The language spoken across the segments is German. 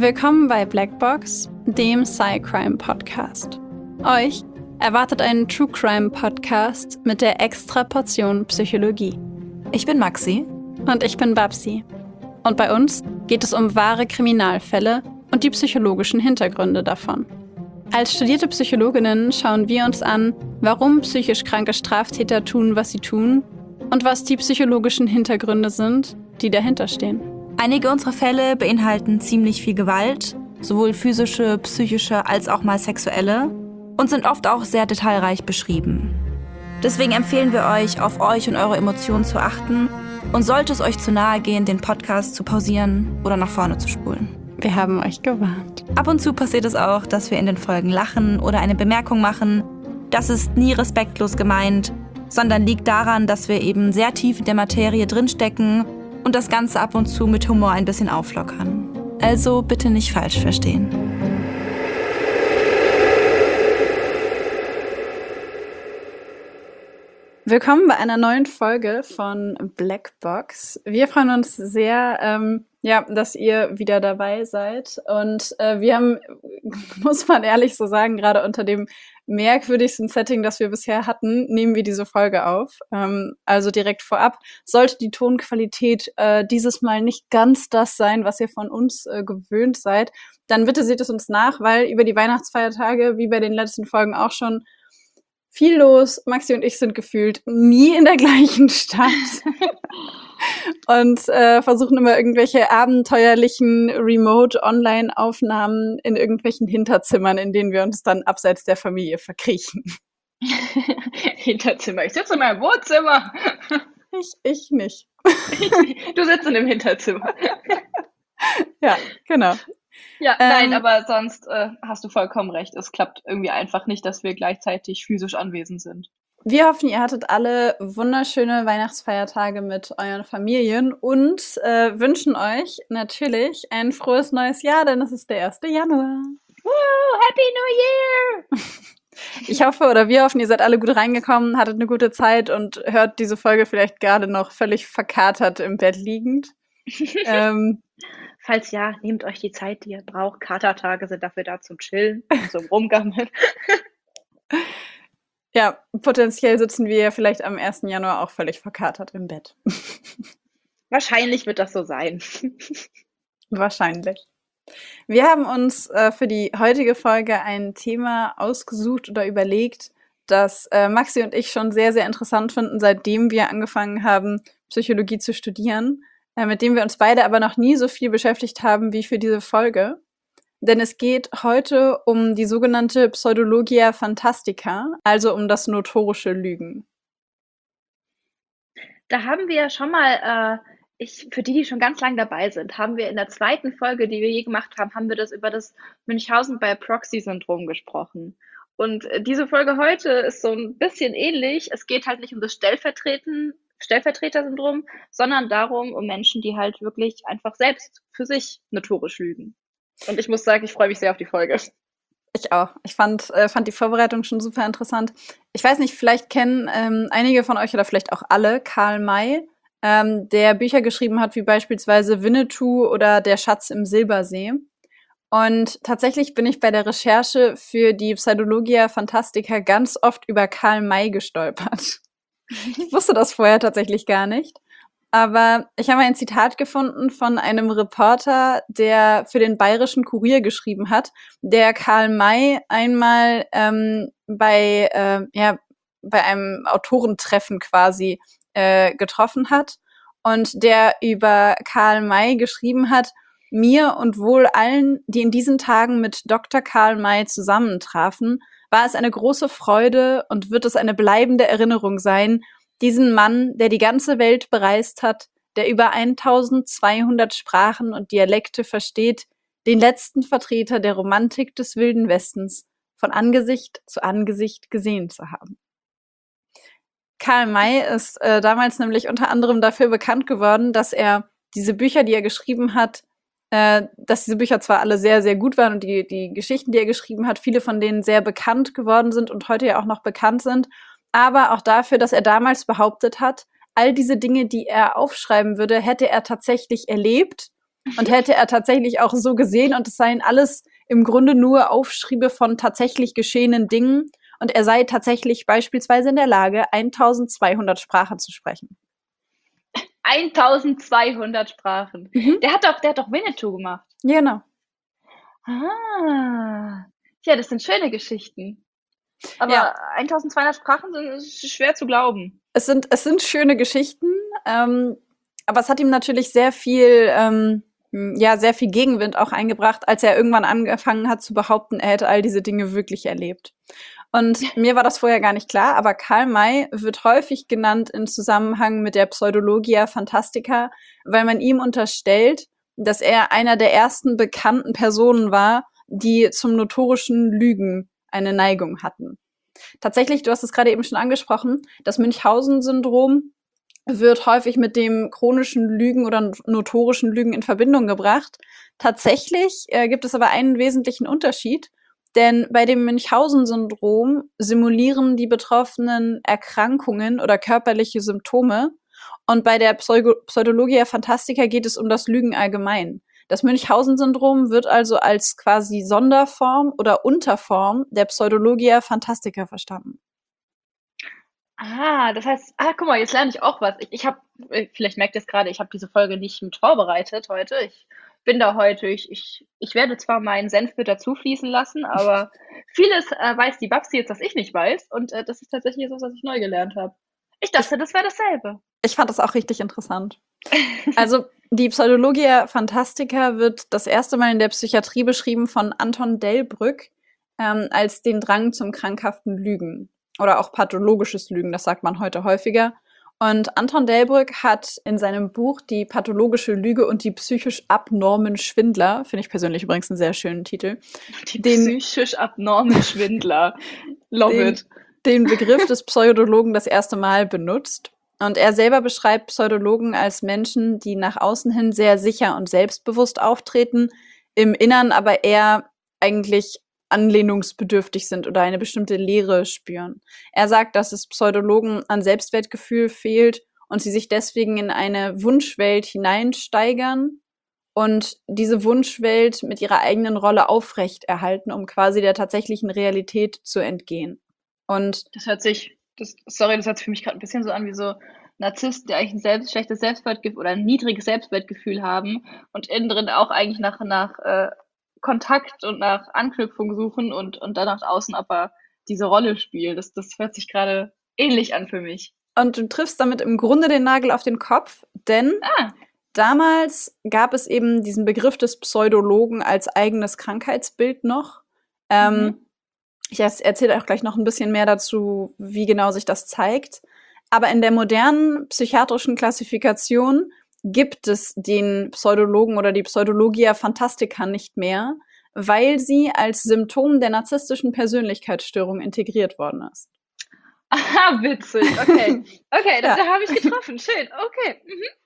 Willkommen bei Blackbox, dem Sci-Crime-Podcast. Euch erwartet ein True-Crime-Podcast mit der extra Portion Psychologie. Ich bin Maxi. Und ich bin Babsi. Und bei uns geht es um wahre Kriminalfälle und die psychologischen Hintergründe davon. Als studierte Psychologinnen schauen wir uns an, warum psychisch kranke Straftäter tun, was sie tun und was die psychologischen Hintergründe sind, die dahinter stehen. Einige unserer Fälle beinhalten ziemlich viel Gewalt, sowohl physische, psychische als auch mal sexuelle, und sind oft auch sehr detailreich beschrieben. Deswegen empfehlen wir euch, auf euch und eure Emotionen zu achten und sollte es euch zu nahe gehen, den Podcast zu pausieren oder nach vorne zu spulen. Wir haben euch gewarnt. Ab und zu passiert es auch, dass wir in den Folgen lachen oder eine Bemerkung machen. Das ist nie respektlos gemeint, sondern liegt daran, dass wir eben sehr tief in der Materie drinstecken und das Ganze ab und zu mit Humor ein bisschen auflockern. Also bitte nicht falsch verstehen. Willkommen bei einer neuen Folge von Blackbox. Wir freuen uns sehr, dass ihr wieder dabei seid. Und wir haben, muss man ehrlich so sagen, gerade unter dem merkwürdigsten Setting, das wir bisher hatten, nehmen wir diese Folge auf. Also direkt vorab, sollte die Tonqualität dieses Mal nicht ganz das sein, was ihr von uns gewöhnt seid, dann bitte seht es uns nach, weil über die Weihnachtsfeiertage, wie bei den letzten Folgen auch schon, viel los. Maxi und ich sind gefühlt nie in der gleichen Stadt und versuchen immer irgendwelche abenteuerlichen Remote-Online-Aufnahmen in irgendwelchen Hinterzimmern, in denen wir uns dann abseits der Familie verkriechen. Hinterzimmer. Ich sitze in meinem Wohnzimmer. Ich nicht. Du sitzt in dem Hinterzimmer. Ja, genau. Ja, nein, aber sonst hast du vollkommen recht. Es klappt irgendwie einfach nicht, dass wir gleichzeitig physisch anwesend sind. Wir hoffen, ihr hattet alle wunderschöne Weihnachtsfeiertage mit euren Familien und wünschen euch natürlich ein frohes neues Jahr, denn es ist der 1. Januar. Woo, Happy New Year! Ich hoffe, oder wir hoffen, ihr seid alle gut reingekommen, hattet eine gute Zeit und hört diese Folge vielleicht gerade noch völlig verkatert im Bett liegend. Falls ja, nehmt euch die Zeit, die ihr braucht. Katertage sind dafür da zum Chillen und zum Rumgammeln. Ja, potenziell sitzen wir vielleicht am 1. Januar auch völlig verkatert im Bett. Wahrscheinlich wird das so sein. Wahrscheinlich. Wir haben uns für die heutige Folge ein Thema ausgesucht oder überlegt, das Maxi und ich schon sehr, sehr interessant finden, seitdem wir angefangen haben, Psychologie zu studieren, mit dem wir uns beide aber noch nie so viel beschäftigt haben wie für diese Folge. Denn es geht heute um die sogenannte Pseudologia Fantastica, also um das notorische Lügen. Da haben wir ja schon mal, für die schon ganz lang dabei sind, haben wir in der zweiten Folge, die wir je gemacht haben, haben wir das über das Münchhausen by Proxy-Syndrom gesprochen. Und diese Folge heute ist so ein bisschen ähnlich. Es geht halt nicht um das Stellvertreter-Syndrom, sondern darum, um Menschen, die halt wirklich einfach selbst für sich notorisch lügen. Und ich muss sagen, ich freue mich sehr auf die Folge. Ich auch. Ich fand die Vorbereitung schon super interessant. Ich weiß nicht, vielleicht kennen einige von euch oder vielleicht auch alle Karl May, der Bücher geschrieben hat, wie beispielsweise Winnetou oder Der Schatz im Silbersee. Und tatsächlich bin ich bei der Recherche für die Pseudologia Fantastica ganz oft über Karl May gestolpert. Ich wusste das vorher tatsächlich gar nicht. Aber ich habe ein Zitat gefunden von einem Reporter, der für den Bayerischen Kurier geschrieben hat, der Karl May einmal bei einem Autorentreffen quasi getroffen hat und der über Karl May geschrieben hat: Mir und wohl allen, die in diesen Tagen mit Dr. Karl May zusammentrafen, war es eine große Freude und wird es eine bleibende Erinnerung sein, diesen Mann, der die ganze Welt bereist hat, der über 1200 Sprachen und Dialekte versteht, den letzten Vertreter der Romantik des Wilden Westens von Angesicht zu Angesicht gesehen zu haben. Karl May ist damals nämlich unter anderem dafür bekannt geworden, dass er diese Bücher, die er geschrieben hat, dass diese Bücher zwar alle sehr, sehr gut waren und die Geschichten, die er geschrieben hat, viele von denen sehr bekannt geworden sind und heute ja auch noch bekannt sind, aber auch dafür, dass er damals behauptet hat, all diese Dinge, die er aufschreiben würde, hätte er tatsächlich erlebt und hätte er tatsächlich auch so gesehen und es seien alles im Grunde nur Aufschriebe von tatsächlich geschehenen Dingen und er sei tatsächlich beispielsweise in der Lage, 1200 Sprachen zu sprechen. 1200 Sprachen. Mhm. Der hat doch Winnetou gemacht. Ja, genau. Ah. Ja, das sind schöne Geschichten. Aber Ja. 1200 Sprachen ist schwer zu glauben. Es sind schöne Geschichten, aber es hat ihm natürlich sehr viel, sehr viel Gegenwind auch eingebracht, als er irgendwann angefangen hat zu behaupten, er hätte all diese Dinge wirklich erlebt. Und mir war das vorher gar nicht klar, aber Karl May wird häufig genannt in Zusammenhang mit der Pseudologia Fantastica, weil man ihm unterstellt, dass er einer der ersten bekannten Personen war, die zum notorischen Lügen eine Neigung hatten. Tatsächlich, du hast es gerade eben schon angesprochen, das Münchhausen-Syndrom wird häufig mit dem chronischen Lügen oder notorischen Lügen in Verbindung gebracht. Tatsächlich gibt es aber einen wesentlichen Unterschied, denn bei dem Münchhausen-Syndrom simulieren die Betroffenen Erkrankungen oder körperliche Symptome und bei der Pseudologia Fantastica geht es um das Lügen allgemein. Das Münchhausen-Syndrom wird also als quasi Sonderform oder Unterform der Pseudologia Fantastica verstanden. Das heißt, guck mal, jetzt lerne ich auch was. Ich habe, vielleicht merkt ihr es gerade, ich habe diese Folge nicht mit vorbereitet heute. Ich bin da heute, ich werde zwar meinen Senf mit dazu fließen lassen, aber vieles weiß die Babsi jetzt, was ich nicht weiß. Und das ist tatsächlich etwas, was ich neu gelernt habe. Ich dachte, das wäre dasselbe. Ich fand das auch richtig interessant. Also die Pseudologia Fantastica wird das erste Mal in der Psychiatrie beschrieben von Anton Delbrück als den Drang zum krankhaften Lügen oder auch pathologisches Lügen, das sagt man heute häufiger. Und Anton Delbrück hat in seinem Buch Die pathologische Lüge und die psychisch abnormen Schwindler, finde ich persönlich übrigens einen sehr schönen Titel, Die psychisch abnormen Schwindler. Love it. Den Begriff des Pseudologen das erste Mal benutzt. Und er selber beschreibt Pseudologen als Menschen, die nach außen hin sehr sicher und selbstbewusst auftreten, im Innern aber eher eigentlich anlehnungsbedürftig sind oder eine bestimmte Leere spüren. Er sagt, dass es Pseudologen an Selbstwertgefühl fehlt und sie sich deswegen in eine Wunschwelt hineinsteigern und diese Wunschwelt mit ihrer eigenen Rolle aufrechterhalten, um quasi der tatsächlichen Realität zu entgehen. Und das hört sich für mich gerade ein bisschen so an wie so Narzissten, die eigentlich ein schlechtes Selbstwertgefühl oder ein niedriges Selbstwertgefühl haben und innen drin auch eigentlich nach Kontakt und nach Anknüpfung suchen und dann nach außen aber diese Rolle spielen. Das hört sich gerade ähnlich an für mich. Und du triffst damit im Grunde den Nagel auf den Kopf, denn damals gab es eben diesen Begriff des Pseudologen als eigenes Krankheitsbild noch. Ich erzähle auch gleich noch ein bisschen mehr dazu, wie genau sich das zeigt. Aber in der modernen psychiatrischen Klassifikation gibt es den Pseudologen oder die Pseudologia Fantastica nicht mehr, weil sie als Symptom der narzisstischen Persönlichkeitsstörung integriert worden ist. Aha, witzig. Okay. Okay, da habe ich getroffen. Schön. Okay.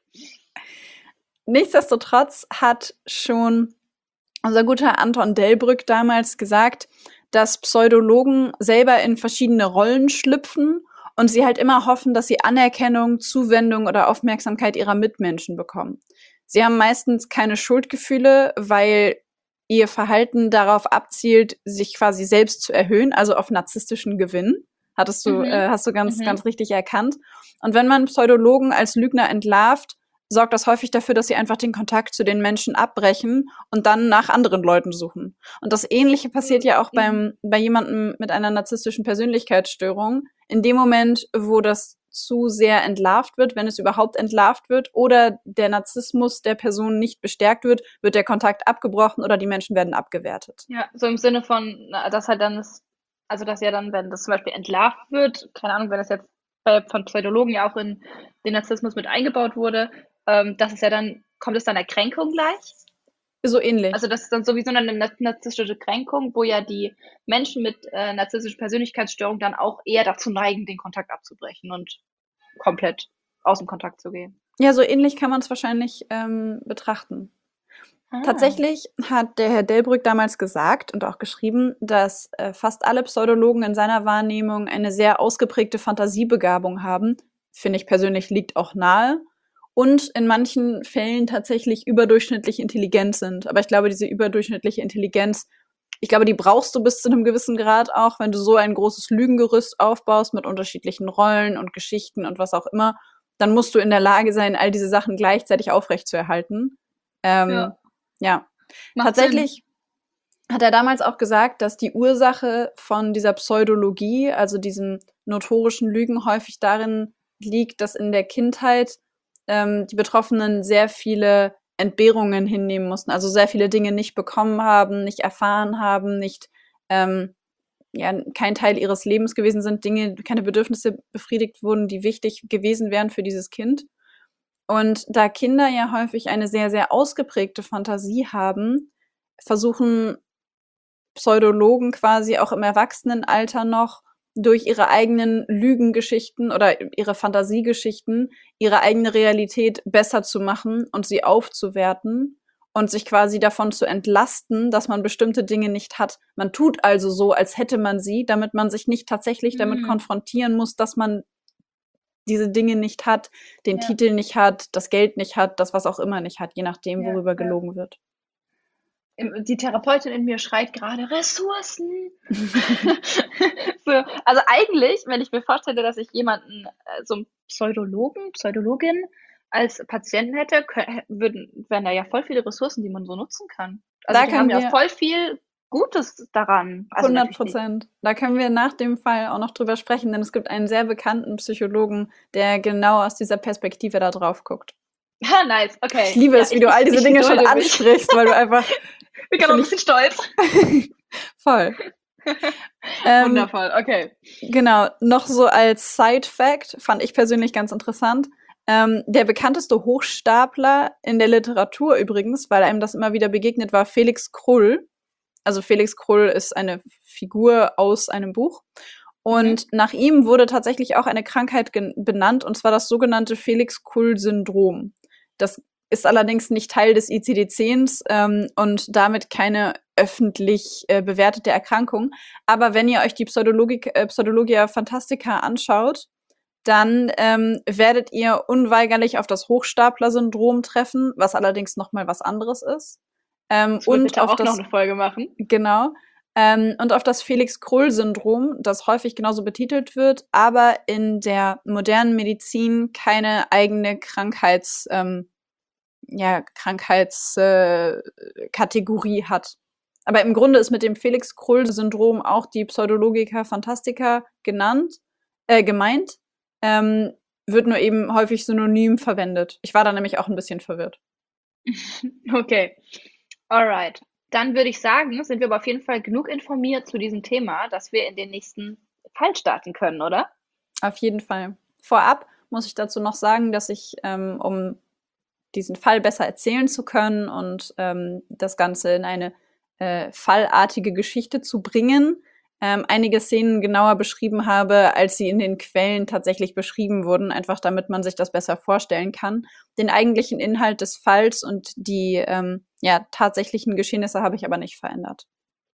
Nichtsdestotrotz hat schon unser guter Anton Delbrück damals gesagt, dass Pseudologen selber in verschiedene Rollen schlüpfen und sie halt immer hoffen, dass sie Anerkennung, Zuwendung oder Aufmerksamkeit ihrer Mitmenschen bekommen. Sie haben meistens keine Schuldgefühle, weil ihr Verhalten darauf abzielt, sich quasi selbst zu erhöhen, also auf narzisstischen Gewinn. Hast du ganz richtig erkannt. Und wenn man Pseudologen als Lügner entlarvt, sorgt das häufig dafür, dass sie einfach den Kontakt zu den Menschen abbrechen und dann nach anderen Leuten suchen. Und das Ähnliche passiert ja auch bei jemandem mit einer narzisstischen Persönlichkeitsstörung. In dem Moment, wo das zu sehr entlarvt wird, wenn es überhaupt entlarvt wird, oder der Narzissmus der Person nicht bestärkt wird, wird der Kontakt abgebrochen oder die Menschen werden abgewertet. Ja, so im Sinne von, dass halt dann dass ja dann, wenn das zum Beispiel entlarvt wird, keine Ahnung, wenn das jetzt von Pseudologen ja auch in den Narzissmus mit eingebaut wurde, das ist ja dann, kommt es dann der Kränkung gleich? So ähnlich. Also das ist dann sowieso eine narzisstische Kränkung, wo ja die Menschen mit narzisstischer Persönlichkeitsstörung dann auch eher dazu neigen, den Kontakt abzubrechen und komplett aus dem Kontakt zu gehen. Ja, so ähnlich kann man es wahrscheinlich betrachten. Tatsächlich hat der Herr Delbrück damals gesagt und auch geschrieben, dass fast alle Pseudologen in seiner Wahrnehmung eine sehr ausgeprägte Fantasiebegabung haben. Finde ich persönlich liegt auch nahe. und in manchen Fällen tatsächlich überdurchschnittlich intelligent sind. Aber ich glaube, diese überdurchschnittliche Intelligenz, ich glaube, die brauchst du bis zu einem gewissen Grad auch, wenn du so ein großes Lügengerüst aufbaust mit unterschiedlichen Rollen und Geschichten und was auch immer, dann musst du in der Lage sein, all diese Sachen gleichzeitig aufrechtzuerhalten. Ja, Ja, macht Sinn. tatsächlich hat er damals auch gesagt, dass die Ursache von dieser Pseudologie, also diesem notorischen Lügen, häufig darin liegt, dass in der Kindheit die Betroffenen sehr viele Entbehrungen hinnehmen mussten, also sehr viele Dinge nicht bekommen haben, nicht erfahren haben, nicht kein Teil ihres Lebens gewesen sind, Dinge, keine Bedürfnisse befriedigt wurden, die wichtig gewesen wären für dieses Kind. Und da Kinder ja häufig eine sehr, sehr ausgeprägte Fantasie haben, versuchen Pseudologen quasi auch im Erwachsenenalter noch durch ihre eigenen Lügengeschichten oder ihre Fantasiegeschichten ihre eigene Realität besser zu machen und sie aufzuwerten und sich quasi davon zu entlasten, dass man bestimmte Dinge nicht hat. Man tut also so, als hätte man sie, damit man sich nicht tatsächlich damit konfrontieren muss, dass man diese Dinge nicht hat, den Titel nicht hat, das Geld nicht hat, das was auch immer nicht hat, je nachdem, worüber gelogen wird. Die Therapeutin in mir schreit gerade Ressourcen. So, also eigentlich, wenn ich mir vorstelle, dass ich jemanden, so einen Pseudologin als Patienten hätte, wären da ja voll viele Ressourcen, die man so nutzen kann. Also Da die haben können ja wir voll viel Gutes daran. Also natürlich nicht. 100%. Da können wir nach dem Fall auch noch drüber sprechen, denn es gibt einen sehr bekannten Psychologen, der genau aus dieser Perspektive da drauf guckt. Ah, nice, okay. Ich liebe es, wie du all diese Dinge schon ansprichst, weil du einfach Ich bin gerade ein bisschen stolz. voll. Wundervoll, okay. Genau, noch so als Side-Fact, fand ich persönlich ganz interessant. Der bekannteste Hochstapler in der Literatur übrigens, weil einem das immer wieder begegnet, war Felix Krull. Also Felix Krull ist eine Figur aus einem Buch. Und nach ihm wurde tatsächlich auch eine Krankheit benannt, und zwar das sogenannte Felix-Krull-Syndrom. Das ist allerdings nicht Teil des ICD-10s und damit keine öffentlich bewertete Erkrankung. Aber wenn ihr euch die Pseudologia Fantastica anschaut, dann werdet ihr unweigerlich auf das Hochstapler-Syndrom treffen, was allerdings noch mal was anderes ist. Und bitte auch noch eine Folge machen. Genau. Und auf das Felix-Krull-Syndrom, das häufig genauso betitelt wird, aber in der modernen Medizin keine eigene Krankheitskategorie hat. Aber im Grunde ist mit dem Felix-Krull-Syndrom auch die Pseudologia Fantastica gemeint, wird nur eben häufig synonym verwendet. Ich war da nämlich auch ein bisschen verwirrt. Okay, alright. Dann würde ich sagen, sind wir aber auf jeden Fall genug informiert zu diesem Thema, dass wir in den nächsten Fall starten können, oder? Auf jeden Fall. Vorab muss ich dazu noch sagen, dass ich, um diesen Fall besser erzählen zu können und das Ganze in eine fallartige Geschichte zu bringen, einige Szenen genauer beschrieben habe, als sie in den Quellen tatsächlich beschrieben wurden, einfach damit man sich das besser vorstellen kann. Den eigentlichen Inhalt des Falls und die tatsächlichen Geschehnisse habe ich aber nicht verändert.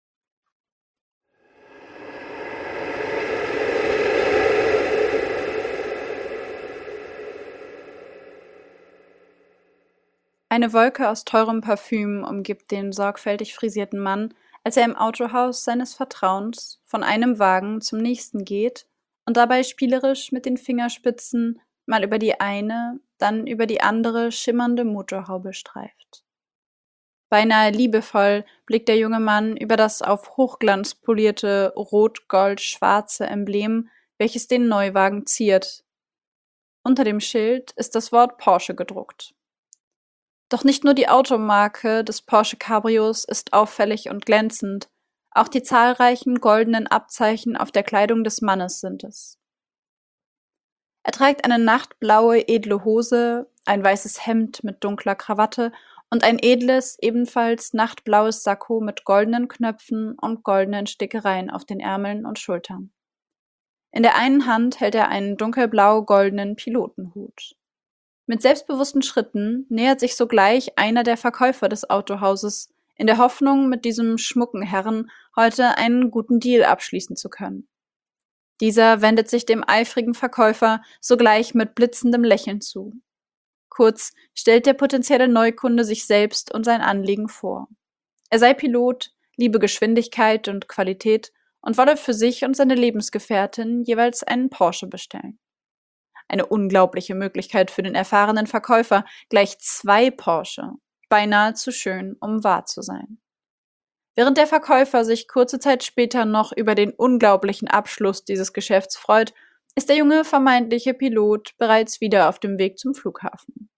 Eine Wolke aus teurem Parfüm umgibt den sorgfältig frisierten Mann, als er im Autohaus seines Vertrauens von einem Wagen zum nächsten geht und dabei spielerisch mit den Fingerspitzen mal über die eine, dann über die andere schimmernde Motorhaube streift. Beinahe liebevoll blickt der junge Mann über das auf Hochglanz polierte rot-gold-schwarze Emblem, welches den Neuwagen ziert. Unter dem Schild ist das Wort Porsche gedruckt. Doch nicht nur die Automarke des Porsche Cabrios ist auffällig und glänzend, auch die zahlreichen goldenen Abzeichen auf der Kleidung des Mannes sind es. Er trägt eine nachtblaue, edle Hose, ein weißes Hemd mit dunkler Krawatte und ein edles, ebenfalls nachtblaues Sakko mit goldenen Knöpfen und goldenen Stickereien auf den Ärmeln und Schultern. In der einen Hand hält er einen dunkelblau-goldenen Pilotenhut. Mit selbstbewussten Schritten nähert sich sogleich einer der Verkäufer des Autohauses, in der Hoffnung, mit diesem schmucken Herrn heute einen guten Deal abschließen zu können. Dieser wendet sich dem eifrigen Verkäufer sogleich mit blitzendem Lächeln zu. Kurz stellt der potenzielle Neukunde sich selbst und sein Anliegen vor. Er sei Pilot, liebe Geschwindigkeit und Qualität und wolle für sich und seine Lebensgefährtin jeweils einen Porsche bestellen. Eine unglaubliche Möglichkeit für den erfahrenen Verkäufer, gleich 2 Porsche. Beinahe zu schön, um wahr zu sein. Während der Verkäufer sich kurze Zeit später noch über den unglaublichen Abschluss dieses Geschäfts freut, ist der junge vermeintliche Pilot bereits wieder auf dem Weg zum Flughafen.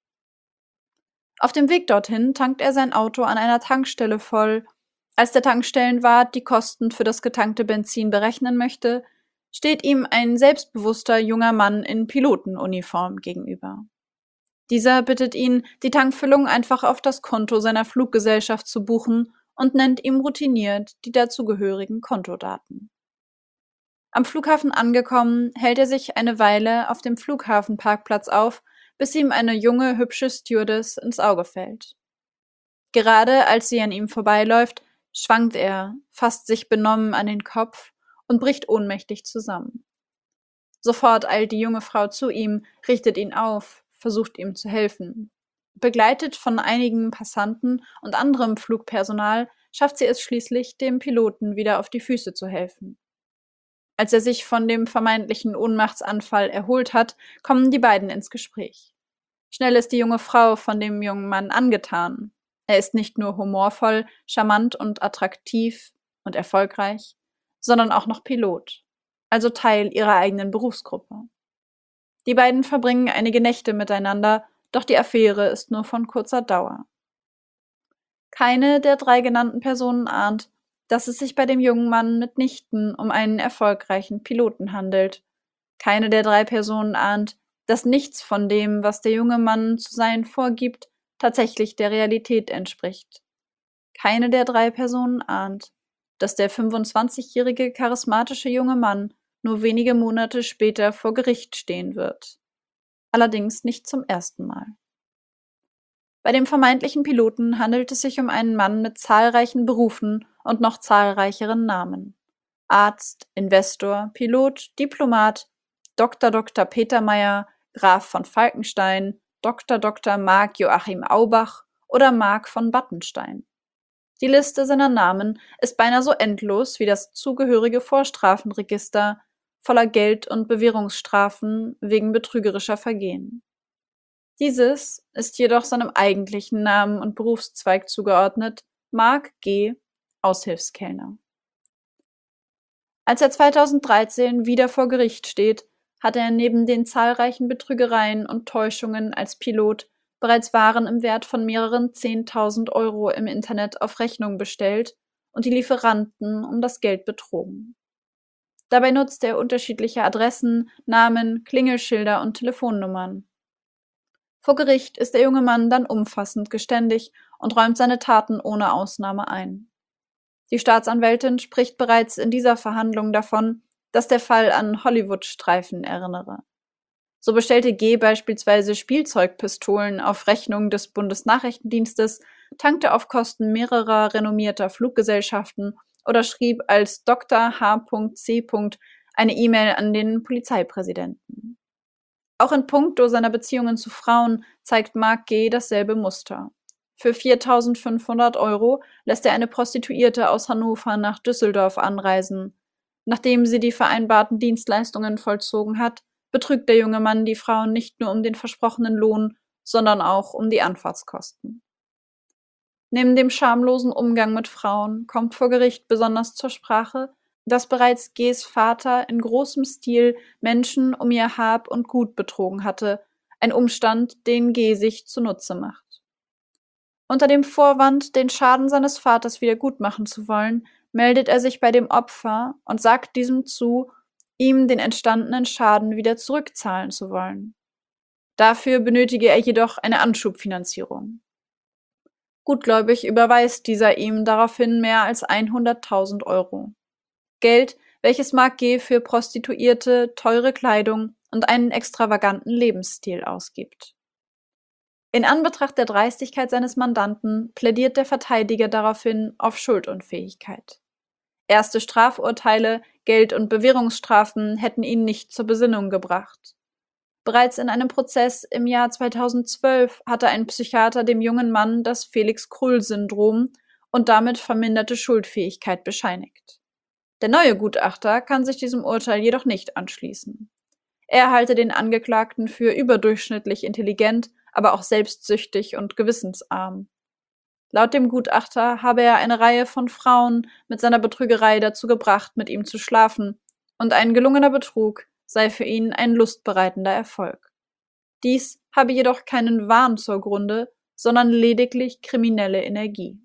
Auf dem Weg dorthin tankt er sein Auto an einer Tankstelle voll. Als der Tankstellenwart die Kosten für das getankte Benzin berechnen möchte, steht ihm ein selbstbewusster junger Mann in Pilotenuniform gegenüber. Dieser bittet ihn, die Tankfüllung einfach auf das Konto seiner Fluggesellschaft zu buchen und nennt ihm routiniert die dazugehörigen Kontodaten. Am Flughafen angekommen, hält er sich eine Weile auf dem Flughafenparkplatz auf, bis ihm eine junge, hübsche Stewardess ins Auge fällt. Gerade als sie an ihm vorbeiläuft, schwankt er, fasst sich benommen an den Kopf und bricht ohnmächtig zusammen. Sofort eilt die junge Frau zu ihm, richtet ihn auf, versucht ihm zu helfen. Begleitet von einigen Passanten und anderem Flugpersonal schafft sie es schließlich, dem Piloten wieder auf die Füße zu helfen. Als er sich von dem vermeintlichen Ohnmachtsanfall erholt hat, kommen die beiden ins Gespräch. Schnell ist die junge Frau von dem jungen Mann angetan. Er ist nicht nur humorvoll, charmant und attraktiv und erfolgreich, sondern auch noch Pilot, also Teil ihrer eigenen Berufsgruppe. Die beiden verbringen einige Nächte miteinander, doch die Affäre ist nur von kurzer Dauer. Keine der 3 genannten Personen ahnt, dass es sich bei dem jungen Mann mitnichten um einen erfolgreichen Piloten handelt. Keine der 3 Personen ahnt, dass nichts von dem, was der junge Mann zu sein vorgibt, tatsächlich der Realität entspricht. Keine der 3 Personen ahnt, dass der 25-jährige charismatische junge Mann nur wenige Monate später vor Gericht stehen wird. Allerdings nicht zum ersten Mal. Bei dem vermeintlichen Piloten handelt es sich um einen Mann mit zahlreichen Berufen und noch zahlreicheren Namen. Arzt, Investor, Pilot, Diplomat, Dr. Petermeier, Graf von Falkenstein, Dr. Mark Joachim Aubach oder Mark von Battenstein. Die Liste seiner Namen ist beinahe so endlos wie das zugehörige Vorstrafenregister voller Geld- und Bewährungsstrafen wegen betrügerischer Vergehen. Dieses ist jedoch seinem eigentlichen Namen und Berufszweig zugeordnet, Mark G. Aushilfskellner. Als er 2013 wieder vor Gericht steht, hat er neben den zahlreichen Betrügereien und Täuschungen als Pilot bereits Waren im Wert von mehreren 10.000 Euro im Internet auf Rechnung bestellt und die Lieferanten um das Geld betrogen. Dabei nutzt er unterschiedliche Adressen, Namen, Klingelschilder und Telefonnummern. Vor Gericht ist der junge Mann dann umfassend geständig und räumt seine Taten ohne Ausnahme ein. Die Staatsanwältin spricht bereits in dieser Verhandlung davon, dass der Fall an Hollywood-Streifen erinnere. So bestellte G. beispielsweise Spielzeugpistolen auf Rechnung des Bundesnachrichtendienstes, tankte auf Kosten mehrerer renommierter Fluggesellschaften oder schrieb als Dr. H.C. eine E-Mail an den Polizeipräsidenten. Auch in puncto seiner Beziehungen zu Frauen zeigt Mark G. dasselbe Muster. Für 4.500 Euro lässt er eine Prostituierte aus Hannover nach Düsseldorf anreisen. Nachdem sie die vereinbarten Dienstleistungen vollzogen hat, betrügt der junge Mann die Frauen nicht nur um den versprochenen Lohn, sondern auch um die Anfahrtskosten. Neben dem schamlosen Umgang mit Frauen kommt vor Gericht besonders zur Sprache, dass bereits Gs Vater in großem Stil Menschen um ihr Hab und Gut betrogen hatte, ein Umstand, den G sich zunutze macht. Unter dem Vorwand, den Schaden seines Vaters wiedergutmachen zu wollen, meldet er sich bei dem Opfer und sagt diesem zu, ihm den entstandenen Schaden wieder zurückzahlen zu wollen. Dafür benötige er jedoch eine Anschubfinanzierung. Gutgläubig überweist dieser ihm daraufhin mehr als 100.000 Euro. Geld, welches Mark G. für Prostituierte, teure Kleidung und einen extravaganten Lebensstil ausgibt. In Anbetracht der Dreistigkeit seines Mandanten plädiert der Verteidiger daraufhin auf Schuldunfähigkeit. Erste Strafurteile, Geld- und Bewährungsstrafen hätten ihn nicht zur Besinnung gebracht. Bereits in einem Prozess im Jahr 2012 hatte ein Psychiater dem jungen Mann das Felix-Krull-Syndrom und damit verminderte Schuldfähigkeit bescheinigt. Der neue Gutachter kann sich diesem Urteil jedoch nicht anschließen. Er halte den Angeklagten für überdurchschnittlich intelligent, aber auch selbstsüchtig und gewissensarm. Laut dem Gutachter habe er eine Reihe von Frauen mit seiner Betrügerei dazu gebracht, mit ihm zu schlafen, und ein gelungener Betrug sei für ihn ein lustbereitender Erfolg. Dies habe jedoch keinen Wahn zur Grunde, sondern lediglich kriminelle Energie.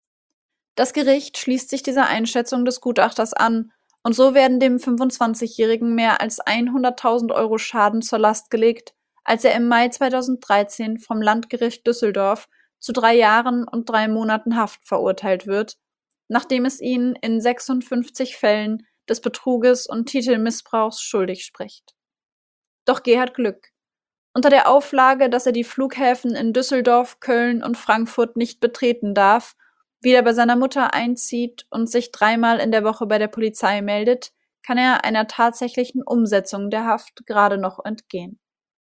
Das Gericht schließt sich dieser Einschätzung des Gutachters an, und so werden dem 25-Jährigen mehr als 100.000 Euro Schaden zur Last gelegt, als er im Mai 2013 vom Landgericht Düsseldorf zu 3 Jahren und 3 Monaten Haft verurteilt wird, nachdem es ihn in 56 Fällen des Betruges und Titelmissbrauchs schuldig spricht. Doch G. hat Glück. Unter der Auflage, dass er die Flughäfen in Düsseldorf, Köln und Frankfurt nicht betreten darf, wieder bei seiner Mutter einzieht und sich 3-mal in der Woche bei der Polizei meldet, kann er einer tatsächlichen Umsetzung der Haft gerade noch entgehen.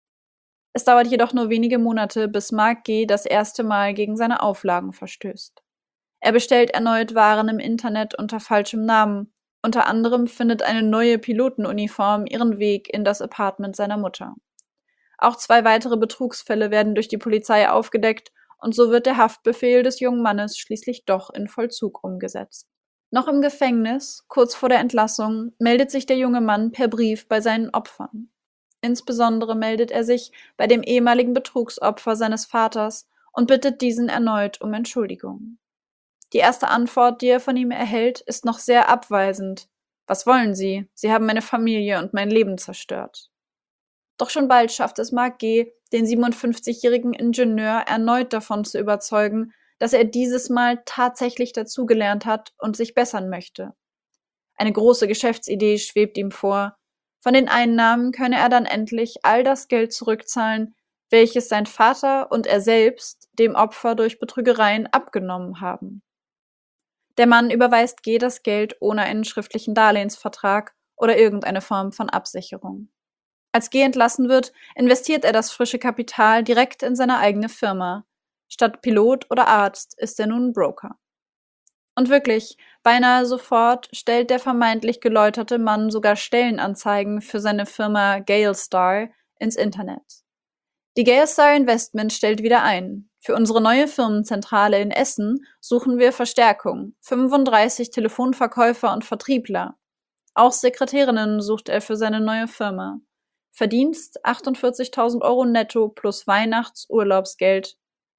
Es dauert jedoch nur wenige Monate, bis Mark G. das erste Mal gegen seine Auflagen verstößt. Er bestellt erneut Waren im Internet unter falschem Namen. Unter anderem findet eine neue Pilotenuniform ihren Weg in das Apartment seiner Mutter. Auch 2 weitere Betrugsfälle werden durch die Polizei aufgedeckt, und so wird der Haftbefehl des jungen Mannes schließlich doch in Vollzug umgesetzt. Noch im Gefängnis, kurz vor der Entlassung, meldet sich der junge Mann per Brief bei seinen Opfern. Insbesondere meldet er sich bei dem ehemaligen Betrugsopfer seines Vaters und bittet diesen erneut um Entschuldigung. Die erste Antwort, die er von ihm erhält, ist noch sehr abweisend. Was wollen Sie? Sie haben meine Familie und mein Leben zerstört. Doch schon bald schafft es Mark G., den 57-jährigen Ingenieur erneut davon zu überzeugen, dass er dieses Mal tatsächlich dazugelernt hat und sich bessern möchte. Eine große Geschäftsidee schwebt ihm vor. Von den Einnahmen könne er dann endlich all das Geld zurückzahlen, welches sein Vater und er selbst dem Opfer durch Betrügereien abgenommen haben. Der Mann überweist G. das Geld ohne einen schriftlichen Darlehensvertrag oder irgendeine Form von Absicherung. Als G. entlassen wird, investiert er das frische Kapital direkt in seine eigene Firma. Statt Pilot oder Arzt ist er nun Broker. Und wirklich, beinahe sofort stellt der vermeintlich geläuterte Mann sogar Stellenanzeigen für seine Firma Galestar ins Internet. Die Galestar Investment stellt wieder ein. Für unsere neue Firmenzentrale in Essen suchen wir Verstärkung, 35 Telefonverkäufer und Vertriebler. Auch Sekretärinnen sucht er für seine neue Firma. Verdienst 48.000 Euro netto plus Weihnachts-Urlaubsgeld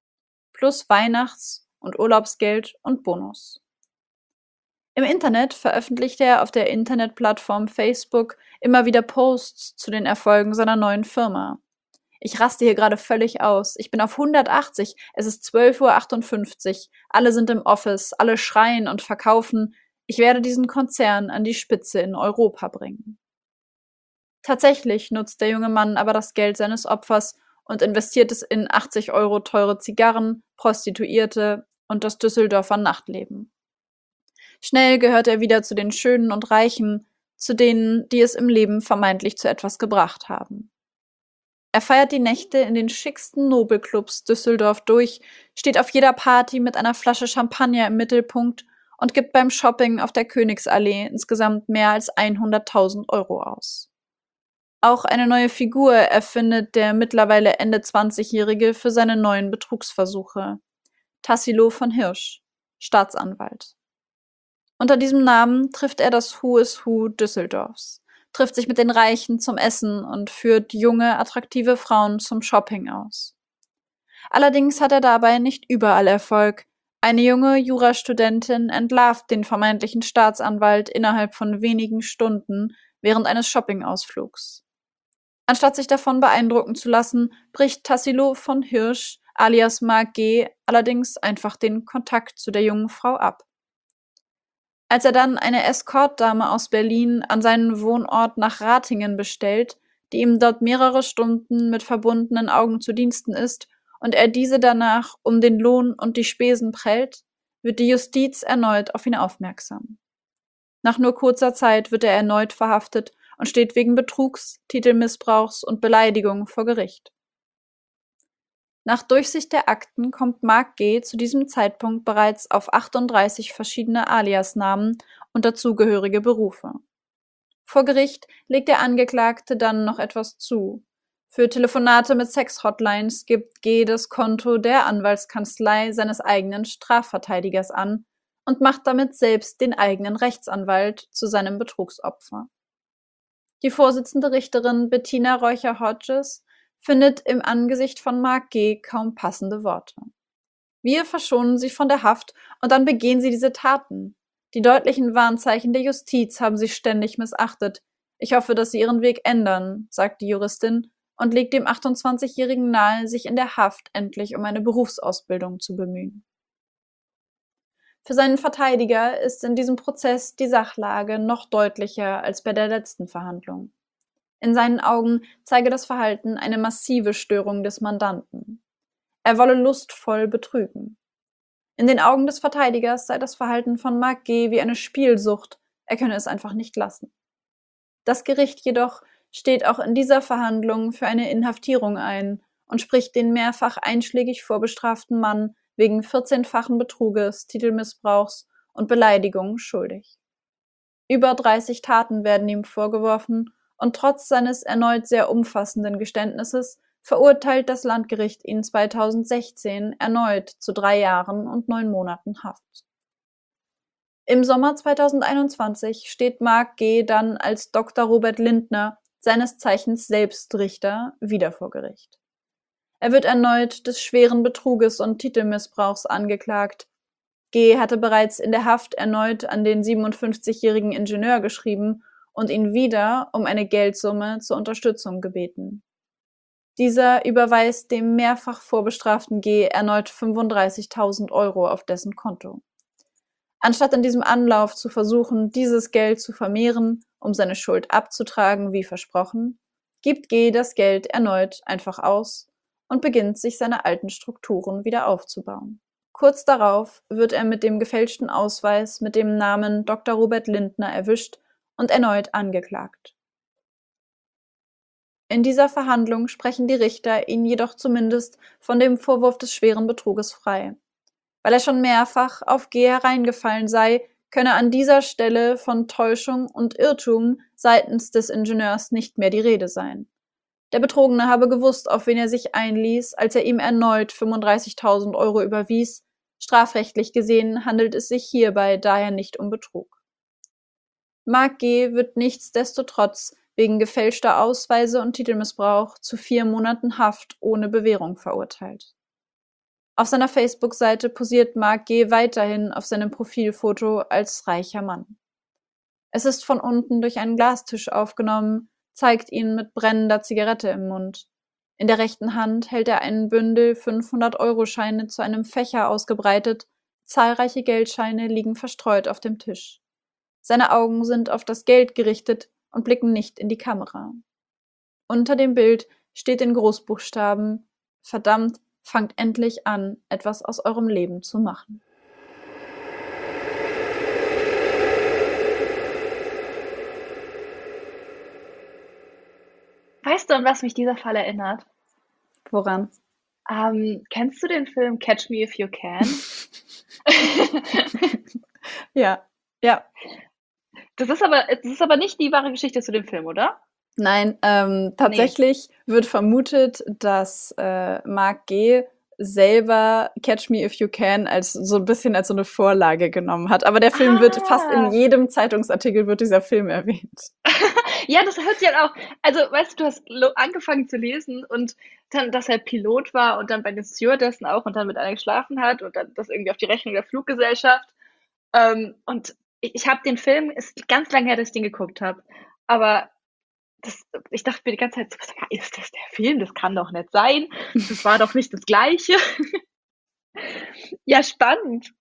und Urlaubsgeld und Bonus. Im Internet veröffentlicht er auf der Internetplattform Facebook immer wieder Posts zu den Erfolgen seiner neuen Firma. Ich raste hier gerade völlig aus. Ich bin auf 180, es ist 12:58 Uhr, alle sind im Office, alle schreien und verkaufen. Ich werde diesen Konzern an die Spitze in Europa bringen. Tatsächlich nutzt der junge Mann aber das Geld seines Opfers und investiert es in 80 Euro teure Zigarren, Prostituierte und das Düsseldorfer Nachtleben. Schnell gehört er wieder zu den Schönen und Reichen, zu denen, die es im Leben vermeintlich zu etwas gebracht haben. Er feiert die Nächte in den schicksten Nobelclubs Düsseldorf durch, steht auf jeder Party mit einer Flasche Champagner im Mittelpunkt und gibt beim Shopping auf der Königsallee insgesamt mehr als 100.000 Euro aus. Auch eine neue Figur erfindet der mittlerweile Ende 20-Jährige für seine neuen Betrugsversuche. Tassilo von Hirsch, Staatsanwalt. Unter diesem Namen trifft er das Who is Who Düsseldorfs, trifft sich mit den Reichen zum Essen und führt junge, attraktive Frauen zum Shopping aus. Allerdings hat er dabei nicht überall Erfolg. Eine junge Jurastudentin entlarvt den vermeintlichen Staatsanwalt innerhalb von wenigen Stunden während eines Shoppingausflugs. Anstatt sich davon beeindrucken zu lassen, bricht Tassilo von Hirsch alias Mark G. allerdings einfach den Kontakt zu der jungen Frau ab. Als er dann eine Escortdame aus Berlin an seinen Wohnort nach Ratingen bestellt, die ihm dort mehrere Stunden mit verbundenen Augen zu Diensten ist und er diese danach um den Lohn und die Spesen prellt, wird die Justiz erneut auf ihn aufmerksam. Nach nur kurzer Zeit wird er erneut verhaftet und steht wegen Betrugs, Titelmissbrauchs und Beleidigung vor Gericht. Nach Durchsicht der Akten kommt Mark G. zu diesem Zeitpunkt bereits auf 38 verschiedene Aliasnamen und dazugehörige Berufe. Vor Gericht legt der Angeklagte dann noch etwas zu. Für Telefonate mit Sex-Hotlines gibt G. das Konto der Anwaltskanzlei seines eigenen Strafverteidigers an und macht damit selbst den eigenen Rechtsanwalt zu seinem Betrugsopfer. Die Vorsitzende Richterin Bettina Räucher-Hodges findet im Angesicht von Mark G. kaum passende Worte. Wir verschonen sie von der Haft und dann begehen sie diese Taten. Die deutlichen Warnzeichen der Justiz haben sie ständig missachtet. Ich hoffe, dass sie ihren Weg ändern, sagt die Juristin und legt dem 28-Jährigen nahe, sich in der Haft endlich um eine Berufsausbildung zu bemühen. Für seinen Verteidiger ist in diesem Prozess die Sachlage noch deutlicher als bei der letzten Verhandlung. In seinen Augen zeige das Verhalten eine massive Störung des Mandanten. Er wolle lustvoll betrügen. In den Augen des Verteidigers sei das Verhalten von Mark G. wie eine Spielsucht, er könne es einfach nicht lassen. Das Gericht jedoch steht auch in dieser Verhandlung für eine Inhaftierung ein und spricht den mehrfach einschlägig vorbestraften Mann wegen 14-fachen Betruges, Titelmissbrauchs und Beleidigung schuldig. Über 30 Taten werden ihm vorgeworfen und trotz seines erneut sehr umfassenden Geständnisses verurteilt das Landgericht ihn 2016 erneut zu 3 Jahren und 9 Monaten Haft. Im Sommer 2021 steht Mark G. dann als Dr. Robert Lindner, seines Zeichens selbst Richter, wieder vor Gericht. Er wird erneut des schweren Betruges und Titelmissbrauchs angeklagt. G. hatte bereits in der Haft erneut an den 57-jährigen Ingenieur geschrieben und ihn wieder um eine Geldsumme zur Unterstützung gebeten. Dieser überweist dem mehrfach vorbestraften G. erneut 35.000 Euro auf dessen Konto. Anstatt in diesem Anlauf zu versuchen, dieses Geld zu vermehren, um seine Schuld abzutragen, wie versprochen, gibt G. das Geld erneut einfach aus und beginnt, sich seine alten Strukturen wieder aufzubauen. Kurz darauf wird er mit dem gefälschten Ausweis mit dem Namen Dr. Robert Lindner erwischt und erneut angeklagt. In dieser Verhandlung sprechen die Richter ihn jedoch zumindest von dem Vorwurf des schweren Betruges frei. Weil er schon mehrfach auf G. hereingefallen sei, könne an dieser Stelle von Täuschung und Irrtum seitens des Ingenieurs nicht mehr die Rede sein. Der Betrogene habe gewusst, auf wen er sich einließ, als er ihm erneut 35.000 Euro überwies. Strafrechtlich gesehen handelt es sich hierbei daher nicht um Betrug. Mark G. wird nichtsdestotrotz wegen gefälschter Ausweise und Titelmissbrauch zu 4 Monaten Haft ohne Bewährung verurteilt. Auf seiner Facebook-Seite posiert Mark G. weiterhin auf seinem Profilfoto als reicher Mann. Es ist von unten durch einen Glastisch aufgenommen, zeigt ihn mit brennender Zigarette im Mund. In der rechten Hand hält er einen Bündel 500-Euro-Scheine zu einem Fächer ausgebreitet, zahlreiche Geldscheine liegen verstreut auf dem Tisch. Seine Augen sind auf das Geld gerichtet und blicken nicht in die Kamera. Unter dem Bild steht in Großbuchstaben: Verdammt, fangt endlich an, etwas aus eurem Leben zu machen. Weißt du, an was mich dieser Fall erinnert? Woran? Kennst du den Film Catch Me If You Can? Ja. Das ist aber nicht die wahre Geschichte zu dem Film, oder? Nein, tatsächlich wird vermutet, dass Mark G. selber Catch Me If You Can als so ein bisschen als so eine Vorlage genommen hat. Aber der Film wird fast in jedem Zeitungsartikel wird dieser Film erwähnt. Ja, das hört sich halt auch, also weißt du, du hast angefangen zu lesen und dann, dass er Pilot war und dann bei den Stewardessen auch und dann mit einer geschlafen hat und dann das irgendwie auf die Rechnung der Fluggesellschaft. Und ich habe den Film, ist ganz lange her, dass ich den geguckt habe, aber ich dachte mir die ganze Zeit, so, ist das der Film? Das kann doch nicht sein. Das war doch nicht das Gleiche. Ja, spannend.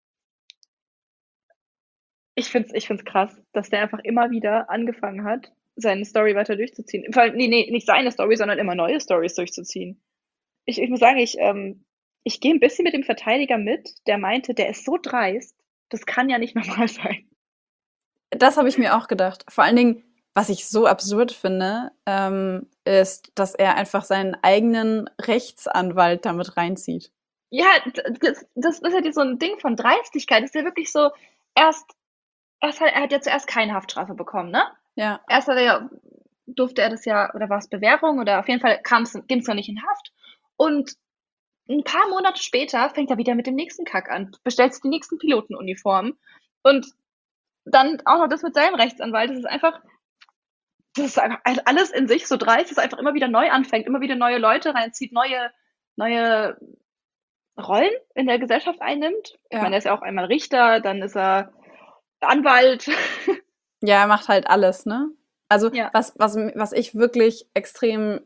Ich find's krass, dass der einfach immer wieder angefangen hat, seine Story weiter durchzuziehen. Vor allem, nee, nicht seine Story, sondern immer neue Stories durchzuziehen. Ich muss sagen, ich gehe ein bisschen mit dem Verteidiger mit, der meinte, der ist so dreist, das kann ja nicht normal sein. Das habe ich mir auch gedacht. Vor allen Dingen, was ich so absurd finde, ist, dass er einfach seinen eigenen Rechtsanwalt damit reinzieht. Ja, das ist ja so ein Ding von Dreistigkeit. Das ist ja wirklich so, erst, er hat ja zuerst keine Haftstrafe bekommen, ne? Ja. Erst durfte er das ja, oder war es Bewährung, oder auf jeden Fall ging es noch nicht in Haft. Und ein paar Monate später fängt er wieder mit dem nächsten Kack an, bestellt sich die nächsten Pilotenuniformen und dann auch noch das mit seinem Rechtsanwalt. Das ist einfach alles in sich so dreist, dass er einfach immer wieder neu anfängt, immer wieder neue Leute reinzieht, neue Rollen in der Gesellschaft einnimmt. Ich Ja. meine, er ist ja auch einmal Richter, dann ist er Anwalt. Ja, er macht halt alles, ne? Also, Ja. was ich wirklich extrem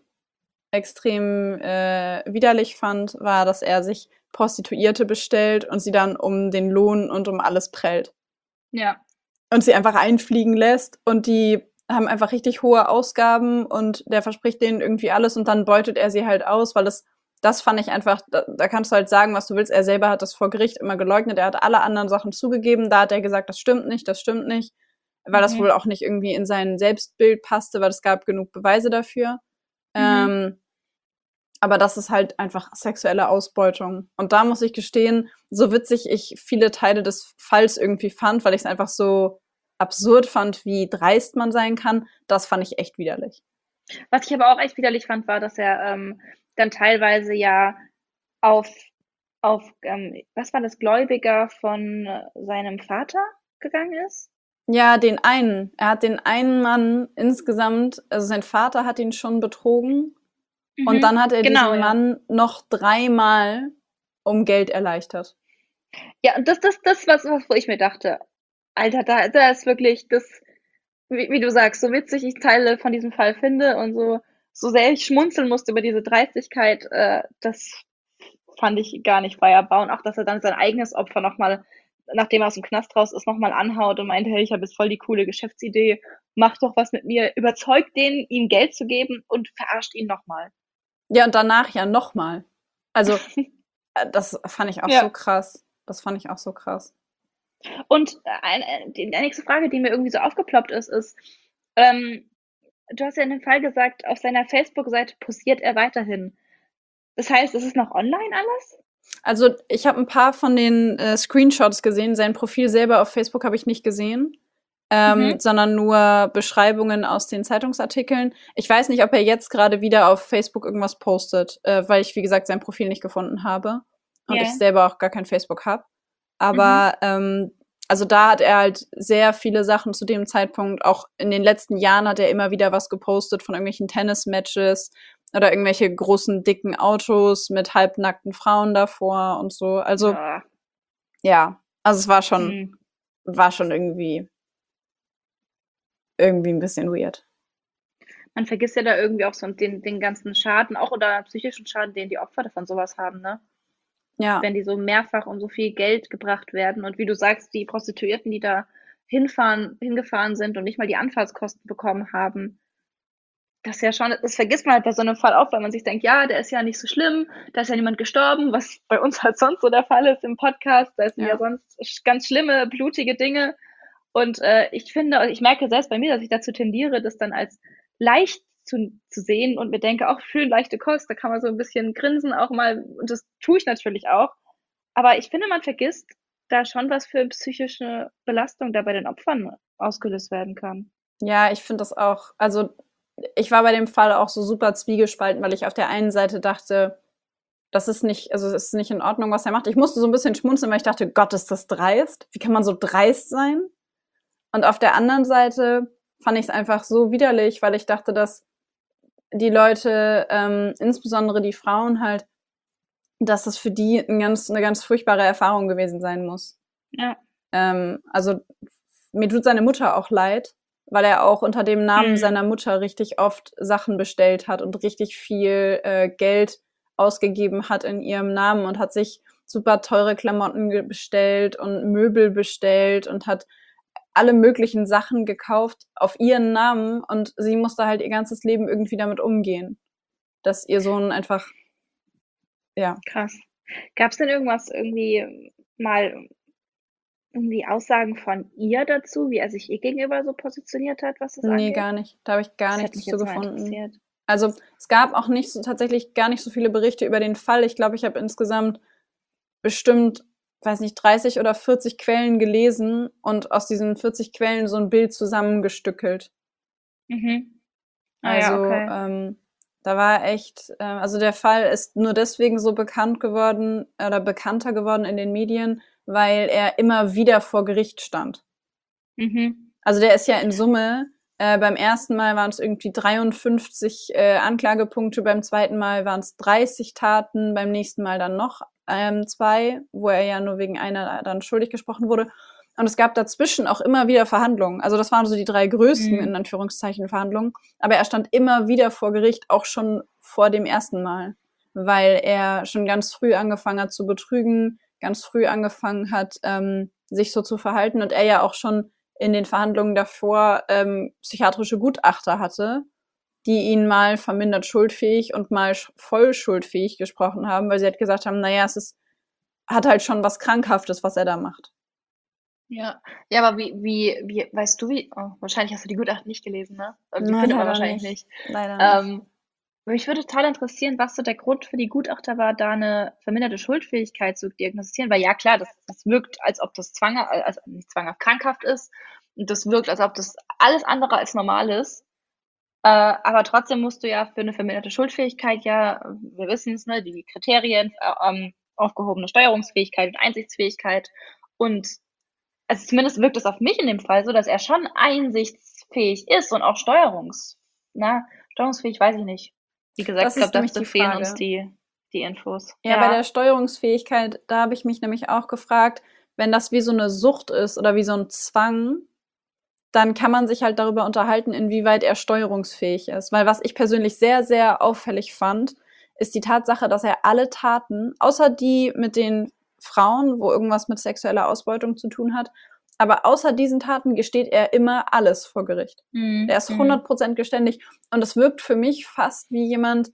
widerlich fand, war, dass er sich Prostituierte bestellt und sie dann um den Lohn und um alles prellt. Ja. Und sie einfach einfliegen lässt und die haben einfach richtig hohe Ausgaben und der verspricht denen irgendwie alles und dann beutet er sie halt aus, weil das fand ich einfach, da kannst du halt sagen, was du willst. Er selber hat das vor Gericht immer geleugnet. Er hat alle anderen Sachen zugegeben. Da hat er gesagt, das stimmt nicht, weil das wohl auch nicht irgendwie in sein Selbstbild passte, weil es gab genug Beweise dafür. Aber das ist halt einfach sexuelle Ausbeutung. Und da muss ich gestehen, so witzig ich viele Teile des Falls irgendwie fand, weil ich es einfach so absurd fand, wie dreist man sein kann, das fand ich echt widerlich. Was ich aber auch echt widerlich fand, war, dass er dann teilweise ja auf, was war das, Gläubiger von seinem Vater gegangen ist. Ja, den einen. Er hat den einen Mann insgesamt, also sein Vater hat ihn schon betrogen und dann hat er Genau, diesen ja. Mann noch 3-mal um Geld erleichtert. Ja, und das was, wo ich mir dachte, Alter, da ist wirklich das, wie du sagst, so witzig ich Teile von diesem Fall finde und so sehr ich schmunzeln musste über diese Dreistigkeit, das fand ich gar nicht feierbar. Und auch, dass er dann sein eigenes Opfer nochmal, nachdem er aus dem Knast raus ist, nochmal anhaut und meinte, hey, ich habe jetzt voll die coole Geschäftsidee, mach doch was mit mir, überzeugt den, ihm Geld zu geben und verarscht ihn nochmal. Ja, und danach ja nochmal. Also, das fand ich auch Ja. so krass. Das fand ich auch so krass. Und die nächste Frage, die mir irgendwie so aufgeploppt ist, du hast ja in dem Fall gesagt, auf seiner Facebook-Seite posiert er weiterhin. Das heißt, ist es noch online alles? Also, ich habe ein paar von den Screenshots gesehen. Sein Profil selber auf Facebook habe ich nicht gesehen, sondern nur Beschreibungen aus den Zeitungsartikeln. Ich weiß nicht, ob er jetzt gerade wieder auf Facebook irgendwas postet, weil ich, wie gesagt, sein Profil nicht gefunden habe und Ja. ich selber auch gar kein Facebook habe. Aber also da hat er halt sehr viele Sachen zu dem Zeitpunkt. Auch in den letzten Jahren hat er immer wieder was gepostet von irgendwelchen Tennismatches oder irgendwelche großen, dicken Autos mit halbnackten Frauen davor und so. Also, ja, also es war schon irgendwie ein bisschen weird. Man vergisst ja da irgendwie auch so den ganzen Schaden, auch oder psychischen Schaden, den die Opfer von sowas haben, ne? Ja. Wenn die so mehrfach um so viel Geld gebracht werden. Und wie du sagst, die Prostituierten, die da hingefahren sind und nicht mal die Anfahrtskosten bekommen haben, das ist ja schon, das vergisst man halt bei so einem Fall auch, weil man sich denkt, ja, der ist ja nicht so schlimm, da ist ja niemand gestorben, was bei uns halt sonst so der Fall ist im Podcast. Da sind ja sonst ganz schlimme, blutige Dinge. Und ich finde, ich merke selbst bei mir, dass ich dazu tendiere, das dann als leicht zu sehen und mir denke, auch schön leichte Kost, da kann man so ein bisschen grinsen auch mal, und das tue ich natürlich auch. Aber ich finde, man vergisst da schon, was für psychische Belastung da bei den Opfern ausgelöst werden kann. Ja, ich finde das auch. Also, ich war bei dem Fall auch so super zwiegespalten, weil ich auf der einen Seite dachte, das ist nicht, also es ist nicht in Ordnung, was er macht. Ich musste so ein bisschen schmunzeln, weil ich dachte, Gott, ist das dreist? Wie kann man so dreist sein? Und auf der anderen Seite fand ich es einfach so widerlich, weil ich dachte, dass die Leute, insbesondere die Frauen halt, dass das für die eine ganz furchtbare Erfahrung gewesen sein muss. Ja. Also mir tut seine Mutter auch leid, weil er auch unter dem Namen seiner Mutter richtig oft Sachen bestellt hat und richtig viel Geld ausgegeben hat in ihrem Namen und hat sich super teure Klamotten bestellt und Möbel bestellt und hat alle möglichen Sachen gekauft auf ihren Namen und sie musste halt ihr ganzes Leben irgendwie damit umgehen, dass ihr Sohn einfach, ja. Krass. Gab es denn irgendwas irgendwie mal irgendwie Aussagen von ihr dazu, wie er sich ihr gegenüber so positioniert hat, was das Nee, angeht? gar nicht. Da habe ich gar Das hätte nichts mich zu jetzt mal gefunden. interessiert. Also, es gab auch nicht so tatsächlich gar nicht so viele Berichte über den Fall. Ich glaube, ich habe insgesamt bestimmt, weiß nicht, 30 oder 40 Quellen gelesen und aus diesen 40 Quellen so ein Bild zusammengestückelt. Mhm. Ah ja, Also, okay. da war echt, also der Fall ist nur deswegen so bekannt geworden oder bekannter geworden in den Medien, weil er immer wieder vor Gericht stand. Mhm. Also der ist ja in Summe, beim ersten Mal waren es irgendwie 53 Anklagepunkte, beim zweiten Mal waren es 30 Taten, beim nächsten Mal dann noch 2, wo er ja nur wegen einer dann schuldig gesprochen wurde. Und es gab dazwischen auch immer wieder Verhandlungen. Also das waren so die 3 größten, in Mhm. Anführungszeichen, Verhandlungen. Aber er stand immer wieder vor Gericht, auch schon vor dem ersten Mal, weil er schon ganz früh angefangen hat zu betrügen, ganz früh angefangen hat, sich so zu verhalten und er ja auch schon in den Verhandlungen davor psychiatrische Gutachter hatte, die ihn mal vermindert schuldfähig und mal voll schuldfähig gesprochen haben, weil sie halt gesagt haben, naja, hat halt schon was Krankhaftes, was er da macht. Ja. Ja, aber wie, weißt du, wahrscheinlich hast du die Gutachten nicht gelesen, ne? Die Nein, findet man leider wahrscheinlich nicht. nicht. Leider nicht. Ähm, Mich würde total interessieren, was so der Grund für die Gutachter war, da eine verminderte Schuldfähigkeit zu diagnostizieren, weil ja klar, das wirkt, als ob das also nicht zwanghaft, krankhaft ist. Und das wirkt, als ob das alles andere als normal ist. Aber trotzdem musst du ja für eine verminderte Schuldfähigkeit ja, wir wissen es, ne, die Kriterien, aufgehobene Steuerungsfähigkeit und Einsichtsfähigkeit. Und also zumindest wirkt es auf mich in dem Fall so, dass er schon einsichtsfähig ist und auch steuerungsfähig weiß ich nicht. Wie gesagt, Das ich glaube, ist nämlich dazu die fehlen uns Frage. die Infos. Ja, bei der Ja. Steuerungsfähigkeit, da habe ich mich nämlich auch gefragt, wenn das wie so eine Sucht ist oder wie so ein Zwang, dann kann man sich halt darüber unterhalten, inwieweit er steuerungsfähig ist. Weil was ich persönlich sehr, sehr auffällig fand, ist die Tatsache, dass er alle Taten, außer die mit den Frauen, wo irgendwas mit sexueller Ausbeutung zu tun hat, aber außer diesen Taten gesteht er immer alles vor Gericht. Er Mhm. ist Mhm. 100% geständig und es wirkt für mich fast wie jemand,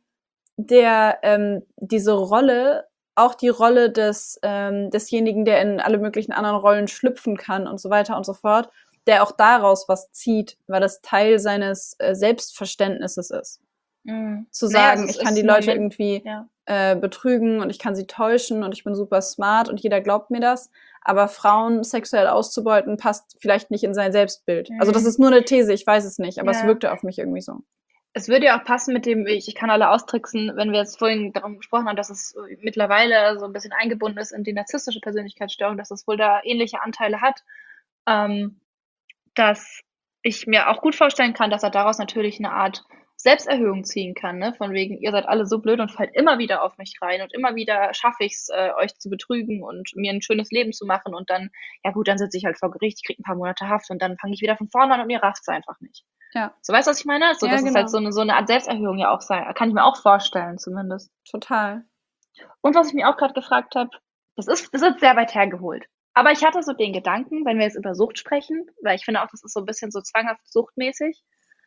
der diese Rolle, auch die Rolle desjenigen, der in alle möglichen anderen Rollen schlüpfen kann und so weiter und so fort, der auch daraus was zieht, weil das Teil seines Selbstverständnisses ist. Mhm. Zu Naja, es sagen, ist, ich es kann ist die ein Leute Moment, irgendwie ja. betrügen und ich kann sie täuschen und ich bin super smart und jeder glaubt mir das, aber Frauen sexuell auszubeuten passt vielleicht nicht in sein Selbstbild. Also das Mhm. ist nur eine These, ich weiß es nicht, aber es Ja. wirkte auf mich irgendwie so. Es würde ja auch passen mit dem, ich kann alle austricksen, wenn wir jetzt vorhin darum gesprochen haben, dass es mittlerweile so ein bisschen eingebunden ist in die narzisstische Persönlichkeitsstörung, dass es wohl da ähnliche Anteile hat, ähm, dass ich mir auch gut vorstellen kann, dass er daraus natürlich eine Art Selbsterhöhung ziehen kann, ne? Von wegen, ihr seid alle so blöd und fallt immer wieder auf mich rein und immer wieder schaffe ich es, euch zu betrügen und mir ein schönes Leben zu machen und dann, ja gut, dann sitze ich halt vor Gericht, ich kriege ein paar Monate Haft und dann fange ich wieder von vorne an und ihr rafft's einfach nicht. Ja, So, weißt du, was ich meine? So, ja, dass es halt genau, so eine Art Selbsterhöhung ja auch sein kann ich mir auch vorstellen zumindest. total. Und was ich mir auch gerade gefragt habe, das ist sehr weit hergeholt. Aber ich hatte so den Gedanken, wenn wir jetzt über Sucht sprechen, weil ich finde auch, das ist so ein bisschen so zwanghaft suchtmäßig.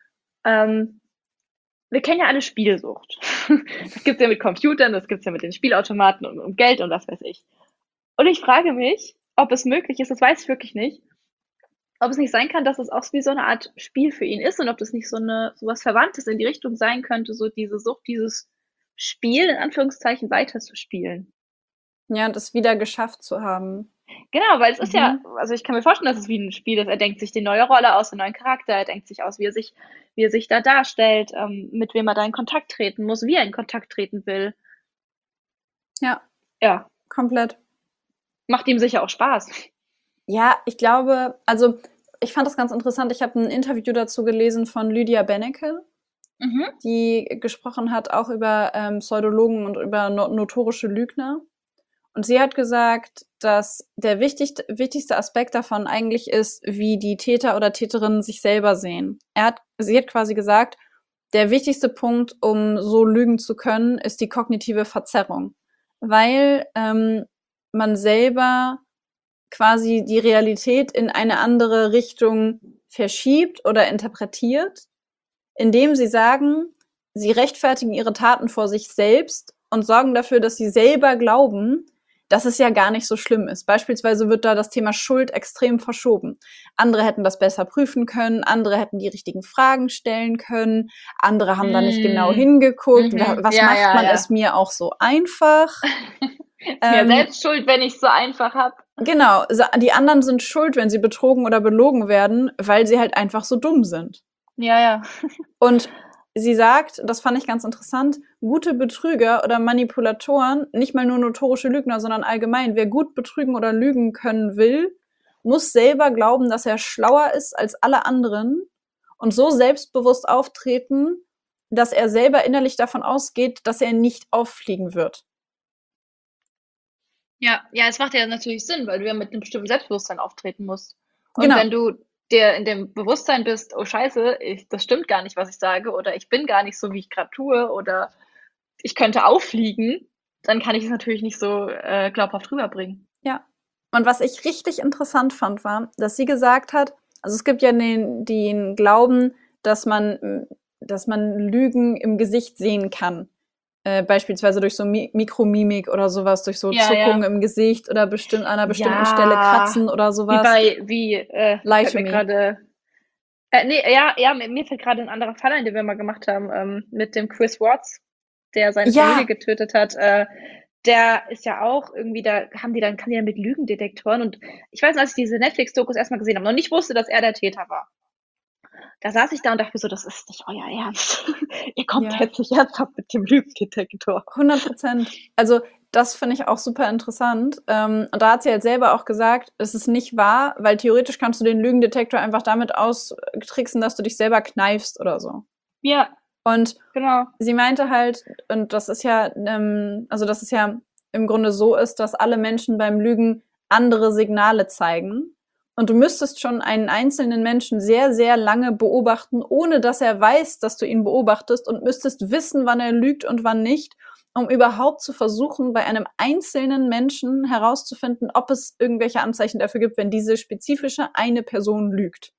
Ähm, Wir kennen ja alle Spielsucht. Das gibt's ja mit Computern, das gibt's ja mit den Spielautomaten und Geld und was weiß ich. Und ich frage mich, ob es möglich ist, das weiß ich wirklich nicht, ob es nicht sein kann, dass es auch wie so eine Art Spiel für ihn ist und ob das nicht so was Verwandtes in die Richtung sein könnte, so diese Sucht, dieses Spiel in Anführungszeichen weiterzuspielen. Ja, und es wieder geschafft zu haben. Genau, weil es ist ja, Mhm. also ich kann mir vorstellen, dass es wie ein Spiel ist. Er denkt sich die neue Rolle aus, den neuen Charakter, er denkt sich aus, wie er sich da darstellt, mit wem er da in Kontakt treten muss, wie er in Kontakt treten will. Ja, Ja, komplett. macht ihm sicher auch Spaß. Ja, ich glaube, also ich fand das ganz interessant. Ich habe ein Interview dazu gelesen von Lydia Bennecke, Mhm. die gesprochen hat auch über Pseudologen und über notorische Lügner. Und sie hat gesagt, dass der wichtigste Aspekt davon eigentlich ist, wie die Täter oder Täterinnen sich selber sehen. Sie hat quasi gesagt, der wichtigste Punkt, um so lügen zu können, ist die kognitive Verzerrung. Weil man selber quasi die Realität in eine andere Richtung verschiebt oder interpretiert, indem sie sagen, sie rechtfertigen ihre Taten vor sich selbst und sorgen dafür, dass sie selber glauben, dass es ja gar nicht so schlimm ist. Beispielsweise wird da das Thema Schuld extrem verschoben. Andere hätten das besser prüfen können, andere hätten die richtigen Fragen stellen können, andere haben da nicht genau hingeguckt. Was Ja, macht ja, man ja. es mir auch so einfach? Ist mir selbst schuld, wenn ich es so einfach habe. Genau, die anderen sind schuld, wenn sie betrogen oder belogen werden, weil sie halt einfach so dumm sind. Ja, ja. Und sie sagt, das fand ich ganz interessant, gute Betrüger oder Manipulatoren, nicht mal nur notorische Lügner, sondern allgemein, wer gut betrügen oder lügen können will, muss selber glauben, dass er schlauer ist als alle anderen und so selbstbewusst auftreten, dass er selber innerlich davon ausgeht, dass er nicht auffliegen wird. Ja, ja, es macht ja natürlich Sinn, weil du ja mit einem bestimmten Selbstbewusstsein auftreten musst. Und Genau. wenn du dir in dem Bewusstsein bist, oh Scheiße, das stimmt gar nicht, was ich sage, oder ich bin gar nicht so, wie ich gerade tue, oder ich könnte auffliegen, dann kann ich es natürlich nicht so glaubhaft rüberbringen. Ja. Und was ich richtig interessant fand, war, dass sie gesagt hat, also es gibt ja den Glauben, dass man Lügen im Gesicht sehen kann. Beispielsweise durch so Mikromimik oder sowas, durch so Ja, Zuckungen ja. im Gesicht oder an einer bestimmten Ja, Stelle kratzen oder sowas. Fällt to mir me. gerade, mir fällt gerade ein anderer Fall ein, den wir mal gemacht haben, mit dem Chris Watts, der seine Ja. Familie getötet hat. Der ist ja auch irgendwie, kann die dann mit Lügendetektoren und ich weiß noch, als ich diese Netflix-Dokus erstmal gesehen habe, noch nicht wusste, dass er der Täter war. Da saß ich da und dachte mir so, das ist nicht euer Ernst. Ihr kommt Ja. jetzt nicht ernsthaft mit dem Lügendetektor. 100%. Also das finde ich auch super interessant. Und da hat sie halt selber auch gesagt, es ist nicht wahr, weil theoretisch kannst du den Lügendetektor einfach damit austricksen, dass du dich selber kneifst oder so. Ja, Und genau. sie meinte halt, und das ist ja, also dass es ja im Grunde so ist, dass alle Menschen beim Lügen andere Signale zeigen. Und du müsstest schon einen einzelnen Menschen sehr, sehr lange beobachten, ohne dass er weiß, dass du ihn beobachtest und müsstest wissen, wann er lügt und wann nicht, um überhaupt zu versuchen, bei einem einzelnen Menschen herauszufinden, ob es irgendwelche Anzeichen dafür gibt, wenn diese spezifische eine Person lügt.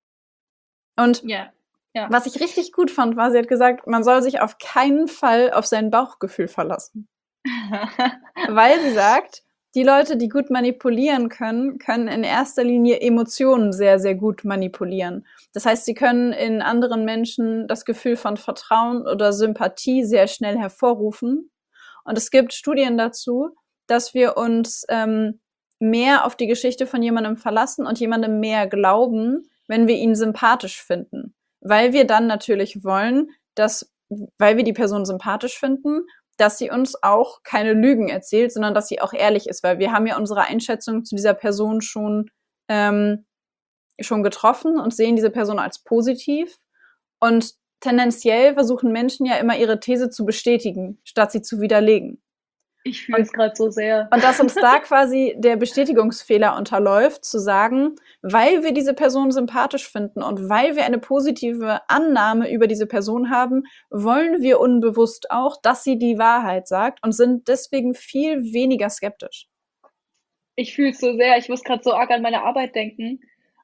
Und Ja. Ja. was ich richtig gut fand, war, sie hat gesagt, man soll sich auf keinen Fall auf sein Bauchgefühl verlassen. Weil sie sagt, die Leute, die gut manipulieren können, können in erster Linie Emotionen sehr, sehr gut manipulieren. Das heißt, sie können in anderen Menschen das Gefühl von Vertrauen oder Sympathie sehr schnell hervorrufen. Und es gibt Studien dazu, dass wir uns mehr auf die Geschichte von jemandem verlassen und jemandem mehr glauben, wenn wir ihn sympathisch finden. Weil wir dann natürlich wollen, weil wir die Person sympathisch finden, dass sie uns auch keine Lügen erzählt, sondern dass sie auch ehrlich ist, weil wir haben ja unsere Einschätzung zu dieser Person schon getroffen und sehen diese Person als positiv. Und tendenziell versuchen Menschen ja immer ihre These zu bestätigen, statt sie zu widerlegen. Ich fühle es gerade so sehr. Und dass uns da quasi der Bestätigungsfehler unterläuft, zu sagen, weil wir diese Person sympathisch finden und weil wir eine positive Annahme über diese Person haben, wollen wir unbewusst auch, dass sie die Wahrheit sagt und sind deswegen viel weniger skeptisch. Ich fühle es so sehr. Ich muss gerade so arg an meine Arbeit denken.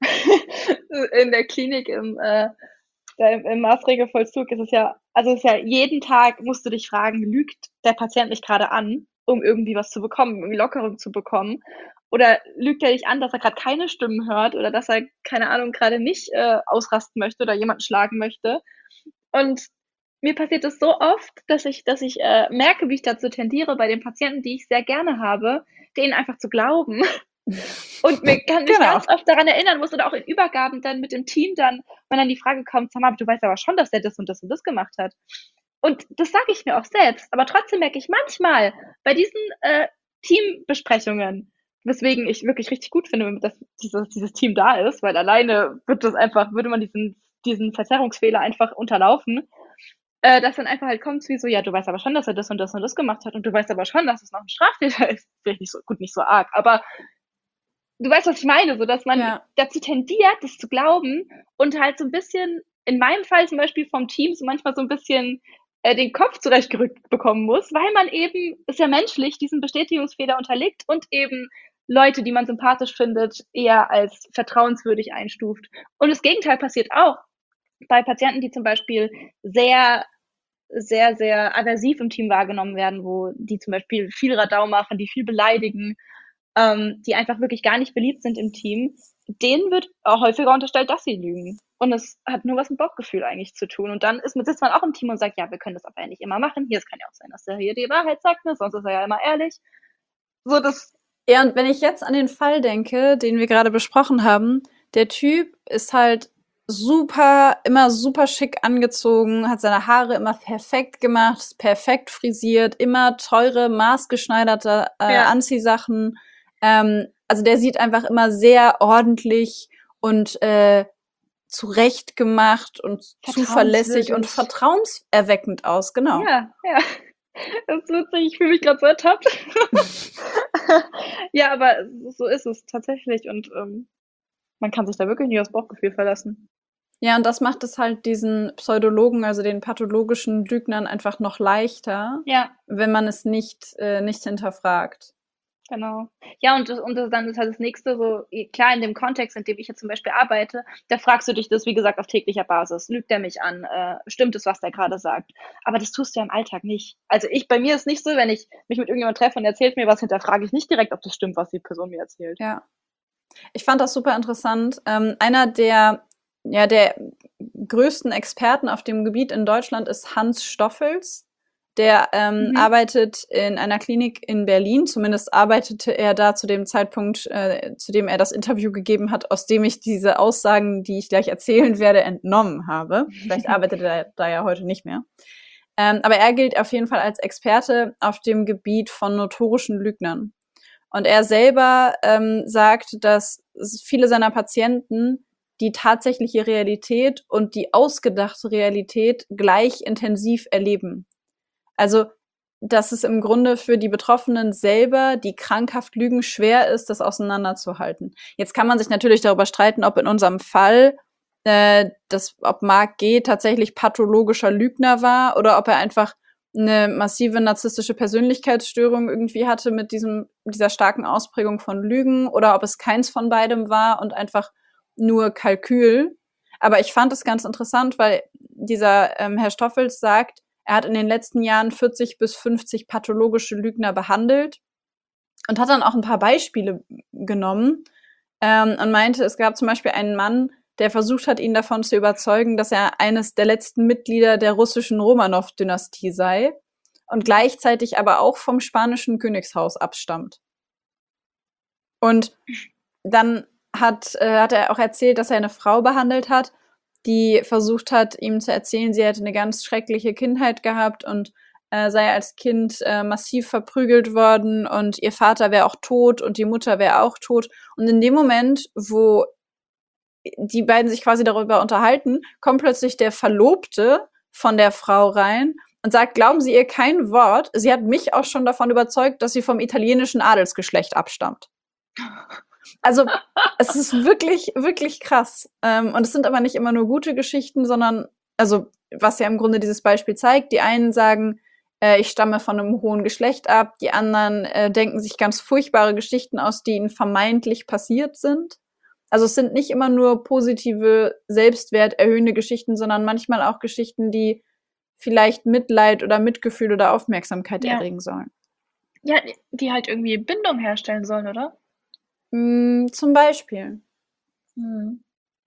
In der Klinik im Maßregelvollzug ist es ja jeden Tag musst du dich fragen, lügt der Patient mich gerade an, um irgendwie was zu bekommen, irgendwie Lockerung zu bekommen? Oder lügt er dich an, dass er gerade keine Stimmen hört oder dass er, keine Ahnung, gerade nicht ausrasten möchte oder jemanden schlagen möchte? Und mir passiert es so oft, dass ich merke, wie ich dazu tendiere, bei den Patienten, die ich sehr gerne habe, denen einfach zu glauben. Und mich ganz oft daran erinnern muss oder auch in Übergaben dann mit dem Team dann, wenn dann die Frage kommt, sag mal, du weißt aber schon, dass der das und das und das gemacht hat. Und das sage ich mir auch selbst. Aber trotzdem merke ich manchmal bei diesen Teambesprechungen, weswegen ich wirklich richtig gut finde, dass dieses Team da ist, weil alleine würde man diesen Verzerrungsfehler einfach unterlaufen, dass dann einfach halt kommt wie so, ja, du weißt aber schon, dass er das und das und das gemacht hat und du weißt aber schon, dass es noch ein Straftäter ist. Vielleicht nicht so arg, aber du weißt, was ich meine, so dass man dazu tendiert, das zu glauben und halt so ein bisschen, in meinem Fall zum Beispiel vom Team, so manchmal so ein bisschen den Kopf zurechtgerückt bekommen muss, weil man eben, ist ja menschlich, diesen Bestätigungsfehler unterliegt und eben Leute, die man sympathisch findet, eher als vertrauenswürdig einstuft. Und das Gegenteil passiert auch bei Patienten, die zum Beispiel sehr sehr, sehr aversiv im Team wahrgenommen werden, wo die zum Beispiel viel Radau machen, die viel beleidigen, die einfach wirklich gar nicht beliebt sind im Team, denen wird auch häufiger unterstellt, dass sie lügen. Und es hat nur was mit Bauchgefühl eigentlich zu tun. Und dann sitzt man auch im Team und sagt, ja, wir können das aber ja nicht immer machen. Hier, es kann ja auch sein, dass der hier die Wahrheit sagt, ne? Sonst ist er ja immer ehrlich. So, das, Ja, und wenn ich jetzt an den Fall denke, den wir gerade besprochen haben, der Typ ist halt immer super schick angezogen, hat seine Haare immer perfekt gemacht, ist perfekt frisiert, immer teure, maßgeschneiderte ja, Anziehsachen. Also der sieht einfach immer sehr ordentlich und zurechtgemacht und zuverlässig und vertrauenswürdig. vertrauenserweckend aus, genau. Ja, ja. Das ist witzig, ich fühle mich gerade so ertappt. Ja, aber so ist es tatsächlich und man kann sich da wirklich nicht aufs Bauchgefühl verlassen. Ja, und das macht es halt diesen Pseudologen, also den pathologischen Lügnern, einfach noch leichter, Ja, wenn man es nicht hinterfragt. genau. Ja, dann ist halt das Nächste so, klar, in dem Kontext, in dem ich jetzt zum Beispiel arbeite, da fragst du dich das, wie gesagt, auf täglicher Basis. Lügt er mich an? Stimmt es, was der gerade sagt? Aber das tust du ja im Alltag nicht. Also bei mir ist nicht so, wenn ich mich mit irgendjemandem treffe und er erzählt mir was, hinterfrage ich nicht direkt, ob das stimmt, was die Person mir erzählt. Ja. Ich fand das super interessant. Einer der größten Experten auf dem Gebiet in Deutschland ist Hans Stoffels. Der Mhm. arbeitet in einer Klinik in Berlin. Zumindest arbeitete er da zu dem Zeitpunkt, zu dem er das Interview gegeben hat, aus dem ich diese Aussagen, die ich gleich erzählen werde, entnommen habe. Vielleicht arbeitet er da ja heute nicht mehr. Aber er gilt auf jeden Fall als Experte auf dem Gebiet von notorischen Lügnern. Und er selber sagt, dass viele seiner Patienten die tatsächliche Realität und die ausgedachte Realität gleich intensiv erleben. Also, dass es im Grunde für die Betroffenen selber, die krankhaft lügen, schwer ist, das auseinanderzuhalten. Jetzt kann man sich natürlich darüber streiten, ob in unserem Fall ob Mark G. tatsächlich pathologischer Lügner war oder ob er einfach eine massive narzisstische Persönlichkeitsstörung irgendwie hatte mit dieser starken Ausprägung von Lügen oder ob es keins von beidem war und einfach nur Kalkül. Aber ich fand es ganz interessant, weil dieser Herr Stoffels sagt, er hat in den letzten Jahren 40 bis 50 pathologische Lügner behandelt und hat dann auch ein paar Beispiele genommen und meinte, es gab zum Beispiel einen Mann, der versucht hat, ihn davon zu überzeugen, dass er eines der letzten Mitglieder der russischen Romanow-Dynastie sei und gleichzeitig aber auch vom spanischen Königshaus abstammt. Und dann hat er auch erzählt, dass er eine Frau behandelt hat, die versucht hat, ihm zu erzählen, sie hätte eine ganz schreckliche Kindheit gehabt und sei als Kind massiv verprügelt worden und ihr Vater wäre auch tot und die Mutter wäre auch tot. Und in dem Moment, wo die beiden sich quasi darüber unterhalten, kommt plötzlich der Verlobte von der Frau rein und sagt, glauben Sie ihr kein Wort, sie hat mich auch schon davon überzeugt, dass sie vom italienischen Adelsgeschlecht abstammt. Also es ist wirklich, wirklich krass. Und es sind aber nicht immer nur gute Geschichten, sondern, also was ja im Grunde dieses Beispiel zeigt, die einen sagen, ich stamme von einem hohen Geschlecht ab, die anderen denken sich ganz furchtbare Geschichten aus, die ihnen vermeintlich passiert sind. Also es sind nicht immer nur positive, selbstwerterhöhende Geschichten, sondern manchmal auch Geschichten, die vielleicht Mitleid oder Mitgefühl oder Aufmerksamkeit Ja. erregen sollen. Ja, die halt irgendwie Bindung herstellen sollen, oder? Zum Beispiel. Mhm.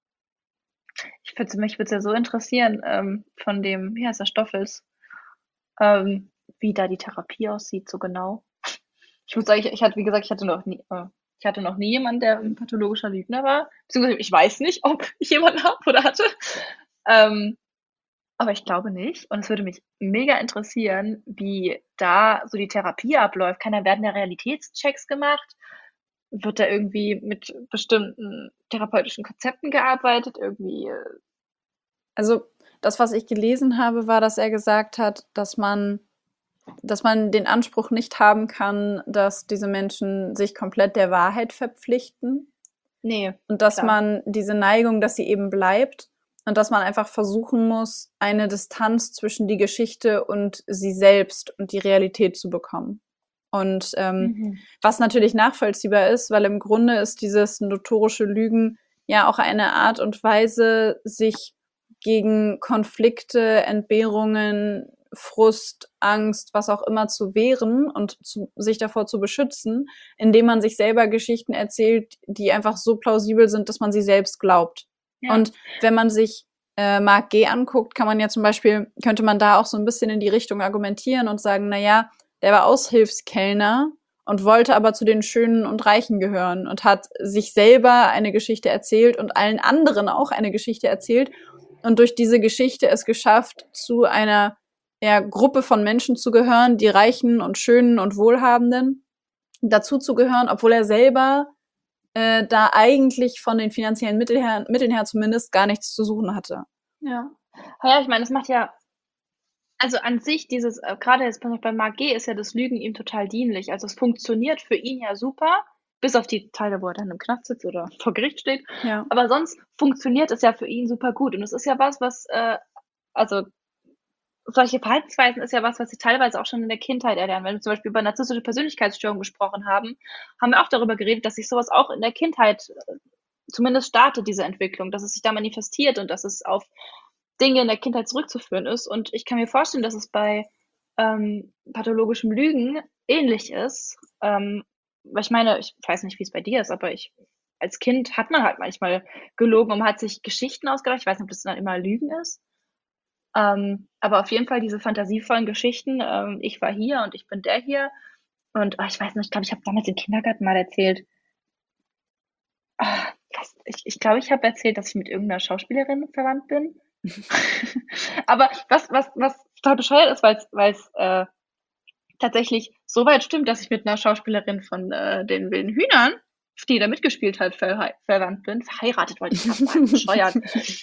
Mich würde es ja so interessieren, von dem, wie heißt der, Stoffels, wie da die Therapie aussieht, so genau. Ich muss sagen, ich hatte, wie gesagt, ich hatte noch nie jemanden, der ein pathologischer Lügner war. Beziehungsweise ich weiß nicht, ob ich jemanden habe oder hatte. Ähm, aber ich glaube nicht. Und es würde mich mega interessieren, wie da so die Therapie abläuft. Werden da Realitätschecks gemacht? Wird da irgendwie mit bestimmten therapeutischen Konzepten gearbeitet? Irgendwie, Also das, was ich gelesen habe, war, dass er gesagt hat, dass man den Anspruch nicht haben kann, dass diese Menschen sich komplett der Wahrheit verpflichten nee, und dass klar. man diese Neigung, dass sie eben bleibt und dass man einfach versuchen muss, eine Distanz zwischen die Geschichte und sie selbst und die Realität zu bekommen. Und Mhm. was natürlich nachvollziehbar ist, weil im Grunde ist dieses notorische Lügen ja auch eine Art und Weise, sich gegen Konflikte, Entbehrungen, Frust, Angst, was auch immer zu wehren und sich davor zu beschützen, indem man sich selber Geschichten erzählt, die einfach so plausibel sind, dass man sie selbst glaubt. Ja. Und wenn man sich Mark G. anguckt, könnte man da auch so ein bisschen in die Richtung argumentieren und sagen, naja, der war Aushilfskellner und wollte aber zu den Schönen und Reichen gehören und hat sich selber eine Geschichte erzählt und allen anderen auch eine Geschichte erzählt und durch diese Geschichte es geschafft, zu einer Gruppe von Menschen zu gehören, die Reichen und Schönen und Wohlhabenden dazu zu gehören, obwohl er selber da eigentlich von den finanziellen Mitteln her zumindest gar nichts zu suchen hatte. Ja. Ja, ich meine, das macht ja, also an sich dieses, gerade jetzt bei Marc G. ist ja das Lügen ihm total dienlich. Also es funktioniert für ihn ja super, bis auf die Teile, wo er dann im Knast sitzt oder vor Gericht steht. Ja. Aber sonst funktioniert es ja für ihn super gut. Und es ist ja was, also solche Verhaltensweisen ist ja was sie teilweise auch schon in der Kindheit erlernen. Wenn wir zum Beispiel über narzisstische Persönlichkeitsstörungen gesprochen haben, haben wir auch darüber geredet, dass sich sowas auch in der Kindheit zumindest startet, diese Entwicklung, dass es sich da manifestiert und dass es auf Dinge in der Kindheit zurückzuführen ist. Und ich kann mir vorstellen, dass es bei pathologischem Lügen ähnlich ist. Weil ich meine, ich weiß nicht, wie es bei dir ist, aber als Kind hat man halt manchmal gelogen und man hat sich Geschichten ausgedacht. Ich weiß nicht, ob das dann immer Lügen ist. Aber auf jeden Fall diese fantasievollen Geschichten, ich war hier und ich bin der hier. Und ich weiß nicht, ich habe damals im Kindergarten mal erzählt, ich glaube, ich habe erzählt, dass ich mit irgendeiner Schauspielerin verwandt bin. Aber was total bescheuert ist, weil es tatsächlich so weit stimmt, dass ich mit einer Schauspielerin von den Wilden Hühnern, die da mitgespielt hat, verwandt bin. Verheiratet wollte ich gerade sagen, bescheuert.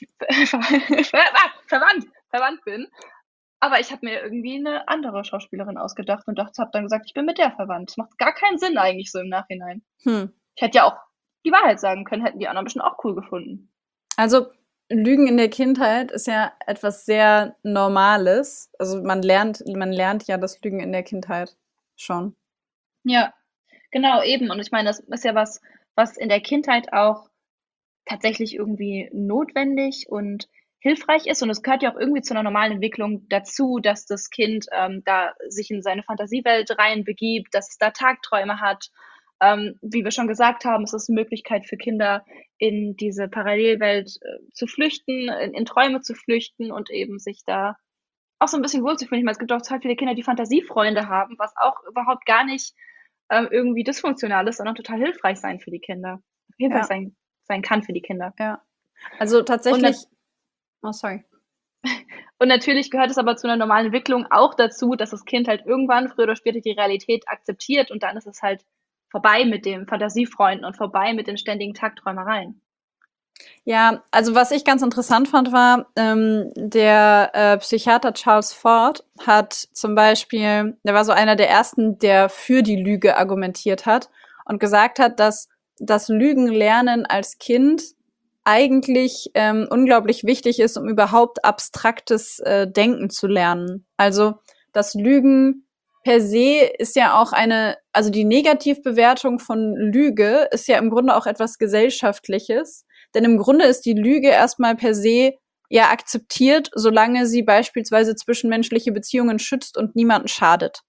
Verwandt bin. Aber ich habe mir irgendwie eine andere Schauspielerin ausgedacht und habe dann gesagt, ich bin mit der verwandt. Das macht gar keinen Sinn eigentlich so im Nachhinein. Ich hätte ja auch die Wahrheit sagen können, hätten die anderen bestimmt auch cool gefunden. Also Lügen in der Kindheit ist ja etwas sehr Normales. Also man lernt ja das Lügen in der Kindheit schon. Ja, genau, eben. Und ich meine, das ist ja was in der Kindheit auch tatsächlich irgendwie notwendig und hilfreich ist. Und es gehört ja auch irgendwie zu einer normalen Entwicklung dazu, dass das Kind da sich in seine Fantasiewelt reinbegibt, dass es da Tagträume hat. Wie wir schon gesagt haben, es ist eine Möglichkeit für Kinder, in diese Parallelwelt zu flüchten, in Träume zu flüchten und eben sich da auch so ein bisschen wohlzufühlen. Ich meine, es gibt auch total viele Kinder, die Fantasiefreunde haben, was auch überhaupt gar nicht irgendwie dysfunktional ist, sondern total hilfreich sein für die Kinder. Hilfreich sein kann für die Kinder. Ja. Also tatsächlich. Oh, sorry. Und natürlich gehört es aber zu einer normalen Entwicklung auch dazu, dass das Kind halt irgendwann früher oder später die Realität akzeptiert und dann ist es halt vorbei mit dem Fantasiefreunden und vorbei mit den ständigen Tagträumereien. Ja, also was ich ganz interessant fand, war, der Psychiater Charles Ford hat zum Beispiel, der war so einer der ersten, der für die Lüge argumentiert hat und gesagt hat, dass das Lügenlernen als Kind eigentlich unglaublich wichtig ist, um überhaupt abstraktes Denken zu lernen. Also das Lügen per se ist ja auch also die Negativbewertung von Lüge ist ja im Grunde auch etwas Gesellschaftliches. Denn im Grunde ist die Lüge erstmal per se ja akzeptiert, solange sie beispielsweise zwischenmenschliche Beziehungen schützt und niemandem schadet.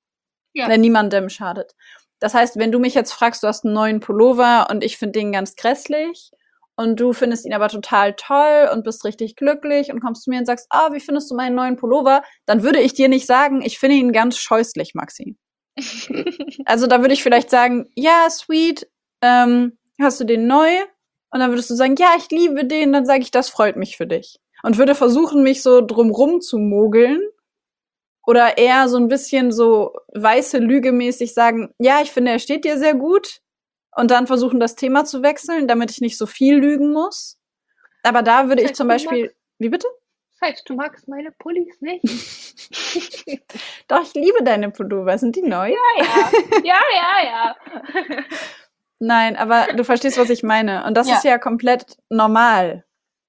Das heißt, wenn du mich jetzt fragst, du hast einen neuen Pullover und ich finde den ganz grässlich und du findest ihn aber total toll und bist richtig glücklich und kommst zu mir und sagst, wie findest du meinen neuen Pullover? Dann würde ich dir nicht sagen, ich finde ihn ganz scheußlich, Maxi. Also da würde ich vielleicht sagen, ja, sweet, hast du den neu? Und dann würdest du sagen, ja, ich liebe den. Dann sage ich, das freut mich für dich. Und würde versuchen, mich so drumrum zu mogeln. Oder eher so ein bisschen so weiße Lüge-mäßig sagen, ja, ich finde, er steht dir sehr gut. Und dann versuchen, das Thema zu wechseln, damit ich nicht so viel lügen muss. Aber da würde ich zum Beispiel... Wie bitte? Scheiße, du magst meine Pullis nicht. Doch, ich liebe deine Pullover. Sind die neu? Ja. Nein, aber du verstehst, was ich meine. Und das ist ja komplett normal.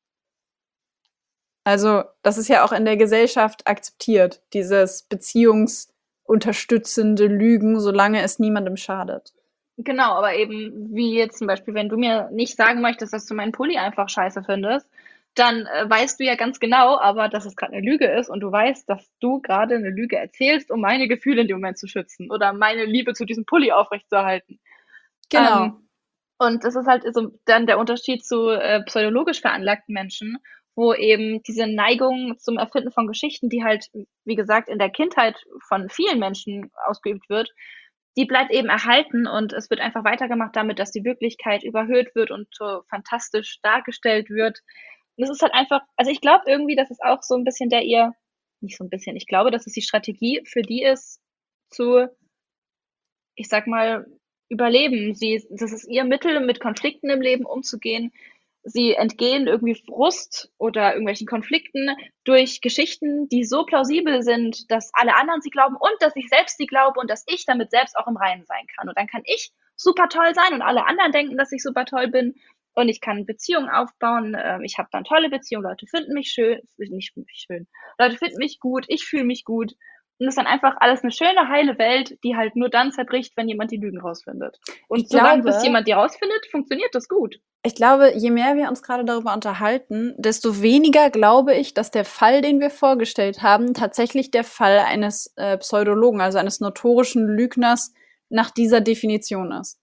Also, das ist ja auch in der Gesellschaft akzeptiert, dieses beziehungsunterstützende Lügen, solange es niemandem schadet. Genau, aber eben wie jetzt zum Beispiel, wenn du mir nicht sagen möchtest, dass du meinen Pulli einfach scheiße findest, dann weißt du ja ganz genau, aber dass es gerade eine Lüge ist und du weißt, dass du gerade eine Lüge erzählst, um meine Gefühle in dem Moment zu schützen oder meine Liebe zu diesem Pulli aufrechtzuerhalten. Genau. Ähm, und das ist halt so dann der Unterschied zu pseudologisch veranlagten Menschen, wo eben diese Neigung zum Erfinden von Geschichten, die halt, wie gesagt, in der Kindheit von vielen Menschen ausgeübt wird, die bleibt eben erhalten und es wird einfach weitergemacht damit, dass die Wirklichkeit überhöht wird und so fantastisch dargestellt wird. Und es ist halt einfach, also ich glaube irgendwie, dass es auch so ein bisschen nicht so ein bisschen, ich glaube, dass es die Strategie für die ist, zu, ich sag mal, überleben. Das ist ihr Mittel, mit Konflikten im Leben umzugehen. Sie entgehen irgendwie Frust oder irgendwelchen Konflikten durch Geschichten, die so plausibel sind, dass alle anderen sie glauben und dass ich selbst sie glaube und dass ich damit selbst auch im Reinen sein kann. Und dann kann ich super toll sein und alle anderen denken, dass ich super toll bin. Und ich kann Beziehungen aufbauen. Ich habe dann tolle Beziehungen. Leute finden mich schön, nicht schön. Leute finden mich gut. Ich fühle mich gut. Und das ist dann einfach alles eine schöne, heile Welt, die halt nur dann zerbricht, wenn jemand die Lügen rausfindet. Ich Und solange bis glaube, jemand die rausfindet, funktioniert das gut. ich glaube, je mehr wir uns gerade darüber unterhalten, desto weniger glaube ich, dass der Fall, den wir vorgestellt haben, tatsächlich der Fall eines Pseudologen, also eines notorischen Lügners nach dieser Definition ist.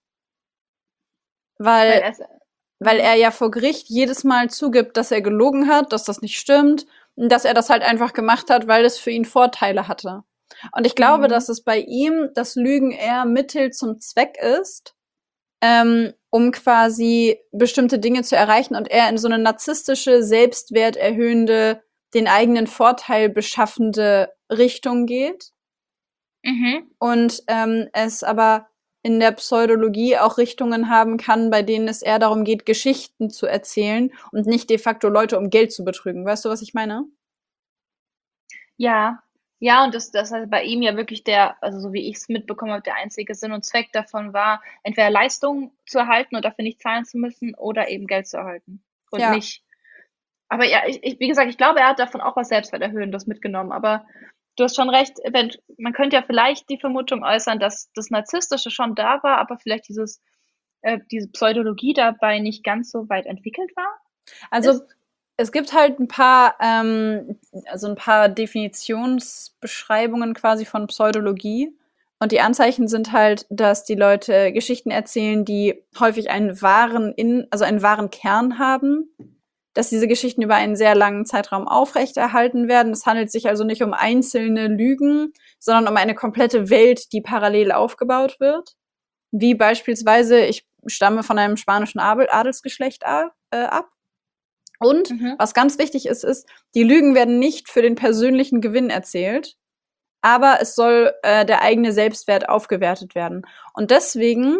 Weil Weil, es, weil er ja vor Gericht jedes Mal zugibt, dass er gelogen hat, dass das nicht stimmt, und dass er das halt einfach gemacht hat, weil es für ihn Vorteile hatte. Und ich glaube, mhm. dass es bei ihm das Lügen eher Mittel zum Zweck ist, um quasi bestimmte Dinge zu erreichen und er in so eine narzisstische, selbstwerterhöhende, den eigenen Vorteil beschaffende Richtung geht. Mhm. Und es aber in der Pseudologie auch Richtungen haben kann, bei denen es eher darum geht, Geschichten zu erzählen und nicht de facto Leute um Geld zu betrügen. Weißt du, was ich meine? Ja. Ja, und das halt bei ihm ja wirklich also so wie ich es mitbekommen habe, der einzige Sinn und Zweck davon war, entweder Leistung zu erhalten und dafür nicht zahlen zu müssen oder eben Geld zu erhalten. Und Ja. nicht. Aber ja, wie gesagt, ich glaube, er hat davon auch was Selbstwerterhöhendes mitgenommen. Aber du hast schon recht, man könnte ja vielleicht die Vermutung äußern, dass das Narzisstische schon da war, aber vielleicht diese Pseudologie dabei nicht ganz so weit entwickelt war, Also ist. es gibt halt also ein paar Definitionsbeschreibungen quasi von Pseudologie. Und die Anzeichen sind halt, dass die Leute Geschichten erzählen, die häufig also einen wahren Kern haben, dass diese Geschichten über einen sehr langen Zeitraum aufrechterhalten werden. Es handelt sich also nicht um einzelne Lügen, sondern um eine komplette Welt, die parallel aufgebaut wird. Wie beispielsweise, ich stamme von einem spanischen Adelsgeschlecht ab. Und Mhm. was ganz wichtig ist, ist, die Lügen werden nicht für den persönlichen Gewinn erzählt, aber es soll der eigene Selbstwert aufgewertet werden. Und deswegen,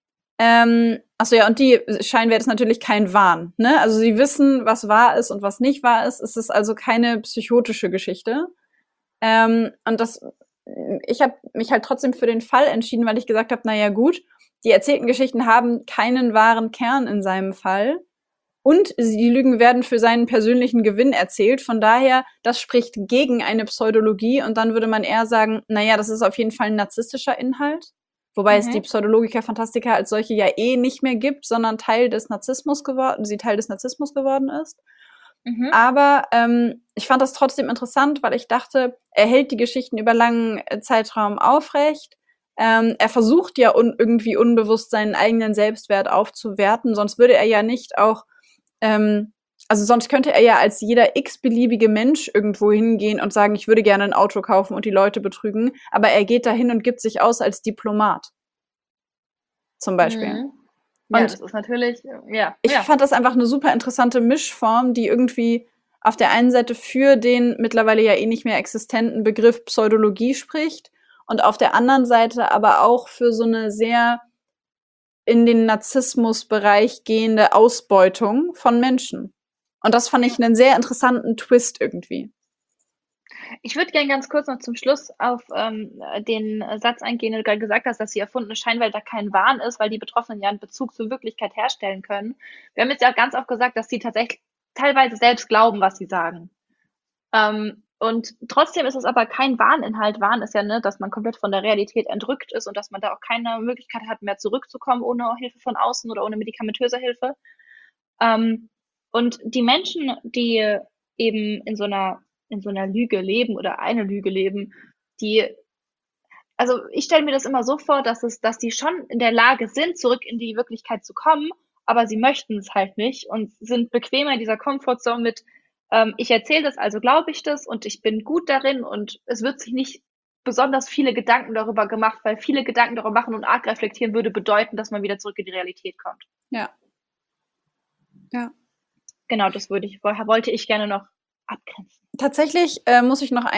achso ja, und die Scheinwert ist natürlich kein Wahn. Ne? Also sie wissen, was wahr ist und was nicht wahr ist. Es ist also keine psychotische Geschichte. Und ich habe mich halt trotzdem für den Fall entschieden, weil ich gesagt habe, naja gut, die erzählten Geschichten haben keinen wahren Kern in seinem Fall. Und die Lügen werden für seinen persönlichen Gewinn erzählt. Von daher, das spricht gegen eine Pseudologie. Und dann würde man eher sagen, naja, das ist auf jeden Fall ein narzisstischer Inhalt. Wobei es die Mhm. Pseudologica Fantastica als solche ja eh nicht mehr gibt, sondern Teil des Narzissmus geworden ist. Mhm. Aber ich fand das trotzdem interessant, weil ich dachte, er hält die Geschichten über langen Zeitraum aufrecht. Er versucht ja irgendwie unbewusst seinen eigenen Selbstwert aufzuwerten, sonst würde er ja nicht auch also sonst könnte er ja als jeder x-beliebige Mensch irgendwo hingehen und sagen, ich würde gerne ein Auto kaufen und die Leute betrügen, aber er geht dahin und gibt sich aus als Diplomat, zum Beispiel. Mhm. Ja, Und das ist natürlich, ja, ich ja. fand das einfach eine super interessante Mischform, die irgendwie auf der einen Seite für den mittlerweile ja eh nicht mehr existenten Begriff Pseudologie spricht und auf der anderen Seite aber auch für so eine sehr in den Narzissmusbereich gehende Ausbeutung von Menschen. Und das fand ich einen sehr interessanten Twist irgendwie. Ich würde gerne ganz kurz noch zum Schluss auf den Satz eingehen, den du gerade gesagt hast, dass die erfundene Scheinwelt da kein Wahn ist, weil die Betroffenen ja einen Bezug zur Wirklichkeit herstellen können. Wir haben jetzt ja ganz oft gesagt, dass sie tatsächlich teilweise selbst glauben, was sie sagen. Und trotzdem ist es aber kein Wahninhalt. Wahn ist ja, ne, dass man komplett von der Realität entrückt ist und dass man da auch keine Möglichkeit hat, mehr zurückzukommen ohne Hilfe von außen oder ohne medikamentöse Hilfe. Ähm, Und die Menschen, die eben in so einer Lüge leben oder eine Lüge leben, die, also ich stelle mir das immer so vor, dass die schon in der Lage sind, zurück in die Wirklichkeit zu kommen, aber sie möchten es halt nicht und sind bequemer in dieser Comfortzone mit, ich erzähle das, also glaube ich das und ich bin gut darin und es wird sich nicht besonders viele Gedanken darüber gemacht, weil viele Gedanken darüber machen und arg reflektieren würde bedeuten, dass man wieder zurück in die Realität kommt. Ja. Ja. Genau, wollte ich gerne noch abgrenzen. Tatsächlich muss ich noch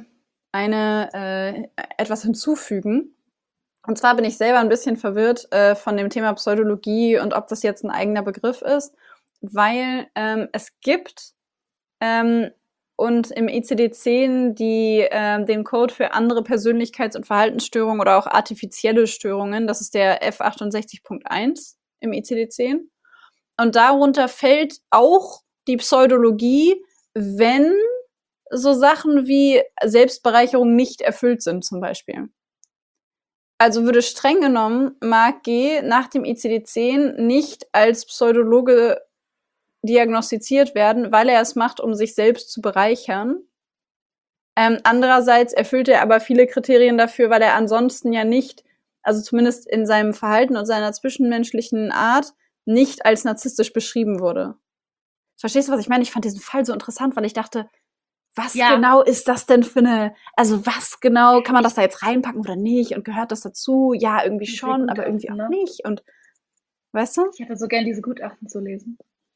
etwas hinzufügen. Und zwar bin ich selber ein bisschen verwirrt von dem Thema Pseudologie und ob das jetzt ein eigener Begriff ist, weil es gibt und im ICD-10 den Code für andere Persönlichkeits- und Verhaltensstörungen oder auch artifizielle Störungen, das ist der F68.1 im ICD-10. Und darunter fällt auch die Pseudologie, wenn so Sachen wie Selbstbereicherung nicht erfüllt sind, zum Beispiel. Also würde streng genommen Mark G. nach dem ICD-10 nicht als Pseudologe diagnostiziert werden, weil er es macht, um sich selbst zu bereichern. Andererseits erfüllt er aber viele Kriterien dafür, weil er ansonsten ja nicht, also zumindest in seinem Verhalten und seiner zwischenmenschlichen Art, nicht als narzisstisch beschrieben wurde. Verstehst du, was ich meine? Ich fand diesen Fall so interessant, weil ich dachte, was genau ist das denn für also was genau, kann man das da jetzt reinpacken oder nicht? Und gehört das dazu? Ja, irgendwie schon, aber irgendwie auch nicht. Und weißt du? Ich hätte so gern diese Gutachten zu lesen.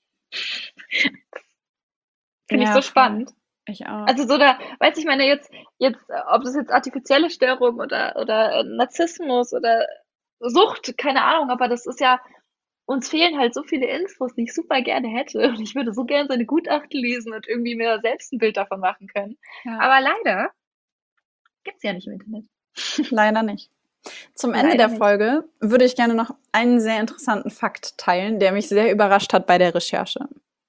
Finde ich so spannend. Ich auch. Also so da, weiß ich meine, jetzt, ob das jetzt artifizielle Störung oder Narzissmus oder Sucht, keine Ahnung, aber das ist ja, uns fehlen halt so viele Infos, die ich super gerne hätte. Und ich würde so gerne seine Gutachten lesen und irgendwie mir selbst ein Bild davon machen können. Ja. Aber leider gibt's ja nicht im Internet. Leider nicht. Zum Ende der Folge würde ich gerne noch einen sehr interessanten Fakt teilen, der mich sehr überrascht hat bei der Recherche.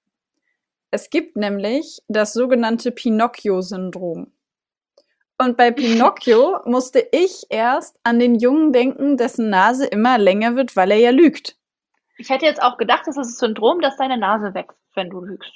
Es gibt nämlich das sogenannte Pinocchio-Syndrom. Und bei Pinocchio musste ich erst an den Jungen denken, dessen Nase immer länger wird, weil er ja lügt. Ich hätte jetzt auch gedacht, das ist das Syndrom, dass deine Nase wächst, wenn du lügst.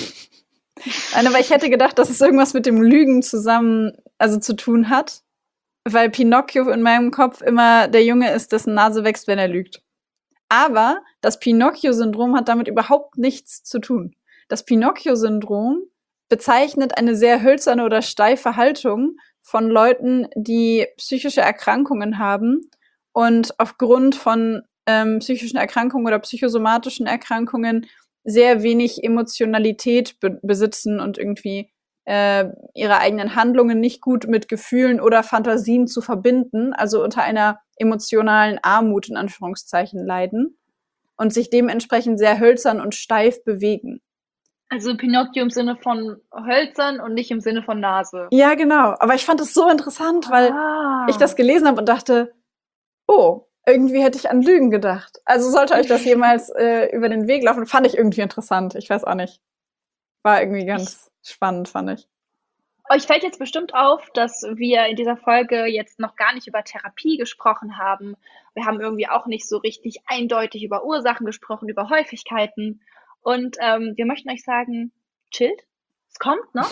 Nein, aber ich hätte gedacht, dass es irgendwas mit dem Lügen zu tun hat, weil Pinocchio in meinem Kopf immer der Junge ist, dessen Nase wächst, wenn er lügt. Aber das Pinocchio-Syndrom hat damit überhaupt nichts zu tun. Das Pinocchio-Syndrom bezeichnet eine sehr hölzerne oder steife Haltung von Leuten, die psychische Erkrankungen haben und aufgrund von psychischen Erkrankungen oder psychosomatischen Erkrankungen sehr wenig Emotionalität besitzen und irgendwie ihre eigenen Handlungen nicht gut mit Gefühlen oder Fantasien zu verbinden, also unter einer emotionalen Armut in Anführungszeichen leiden und sich dementsprechend sehr hölzern und steif bewegen. Also Pinocchio im Sinne von hölzern und nicht im Sinne von Nase. Ja, genau. Aber ich fand es so interessant, weil ich das gelesen habe und dachte, oh, irgendwie hätte ich an Lügen gedacht. Also sollte euch das jemals über den Weg laufen, fand ich irgendwie interessant. Ich weiß auch nicht. War irgendwie ganz spannend, fand ich. Euch fällt jetzt bestimmt auf, dass wir in dieser Folge jetzt noch gar nicht über Therapie gesprochen haben. Wir haben irgendwie auch nicht so richtig eindeutig über Ursachen gesprochen, über Häufigkeiten. Und wir möchten euch sagen, chillt, es kommt noch.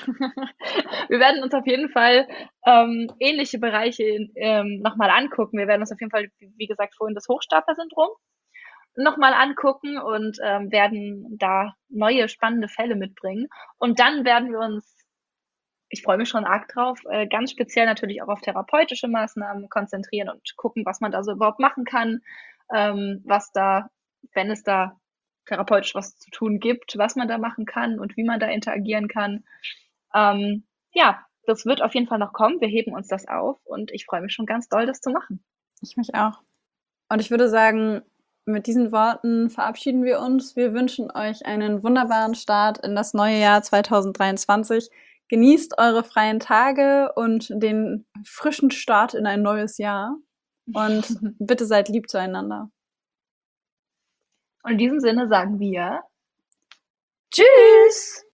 Wir werden uns auf jeden Fall ähnliche Bereiche nochmal angucken. Wir werden uns auf jeden Fall, wie gesagt, vorhin das Hochstapler-Syndrom nochmal angucken und werden da neue spannende Fälle mitbringen. Und dann werden wir uns, ich freue mich schon arg drauf, ganz speziell natürlich auch auf therapeutische Maßnahmen konzentrieren und gucken, was man da so überhaupt machen kann, was da, wenn es da therapeutisch was zu tun gibt, was man da machen kann und wie man da interagieren kann. Ja, das wird auf jeden Fall noch kommen. Wir heben uns das auf und ich freue mich schon ganz doll, das zu machen. Ich mich auch. Und ich würde sagen, mit diesen Worten verabschieden wir uns. Wir wünschen euch einen wunderbaren Start in das neue Jahr 2023. Genießt eure freien Tage und den frischen Start in ein neues Jahr. Und bitte seid lieb zueinander. Und in diesem Sinne sagen wir Tschüss!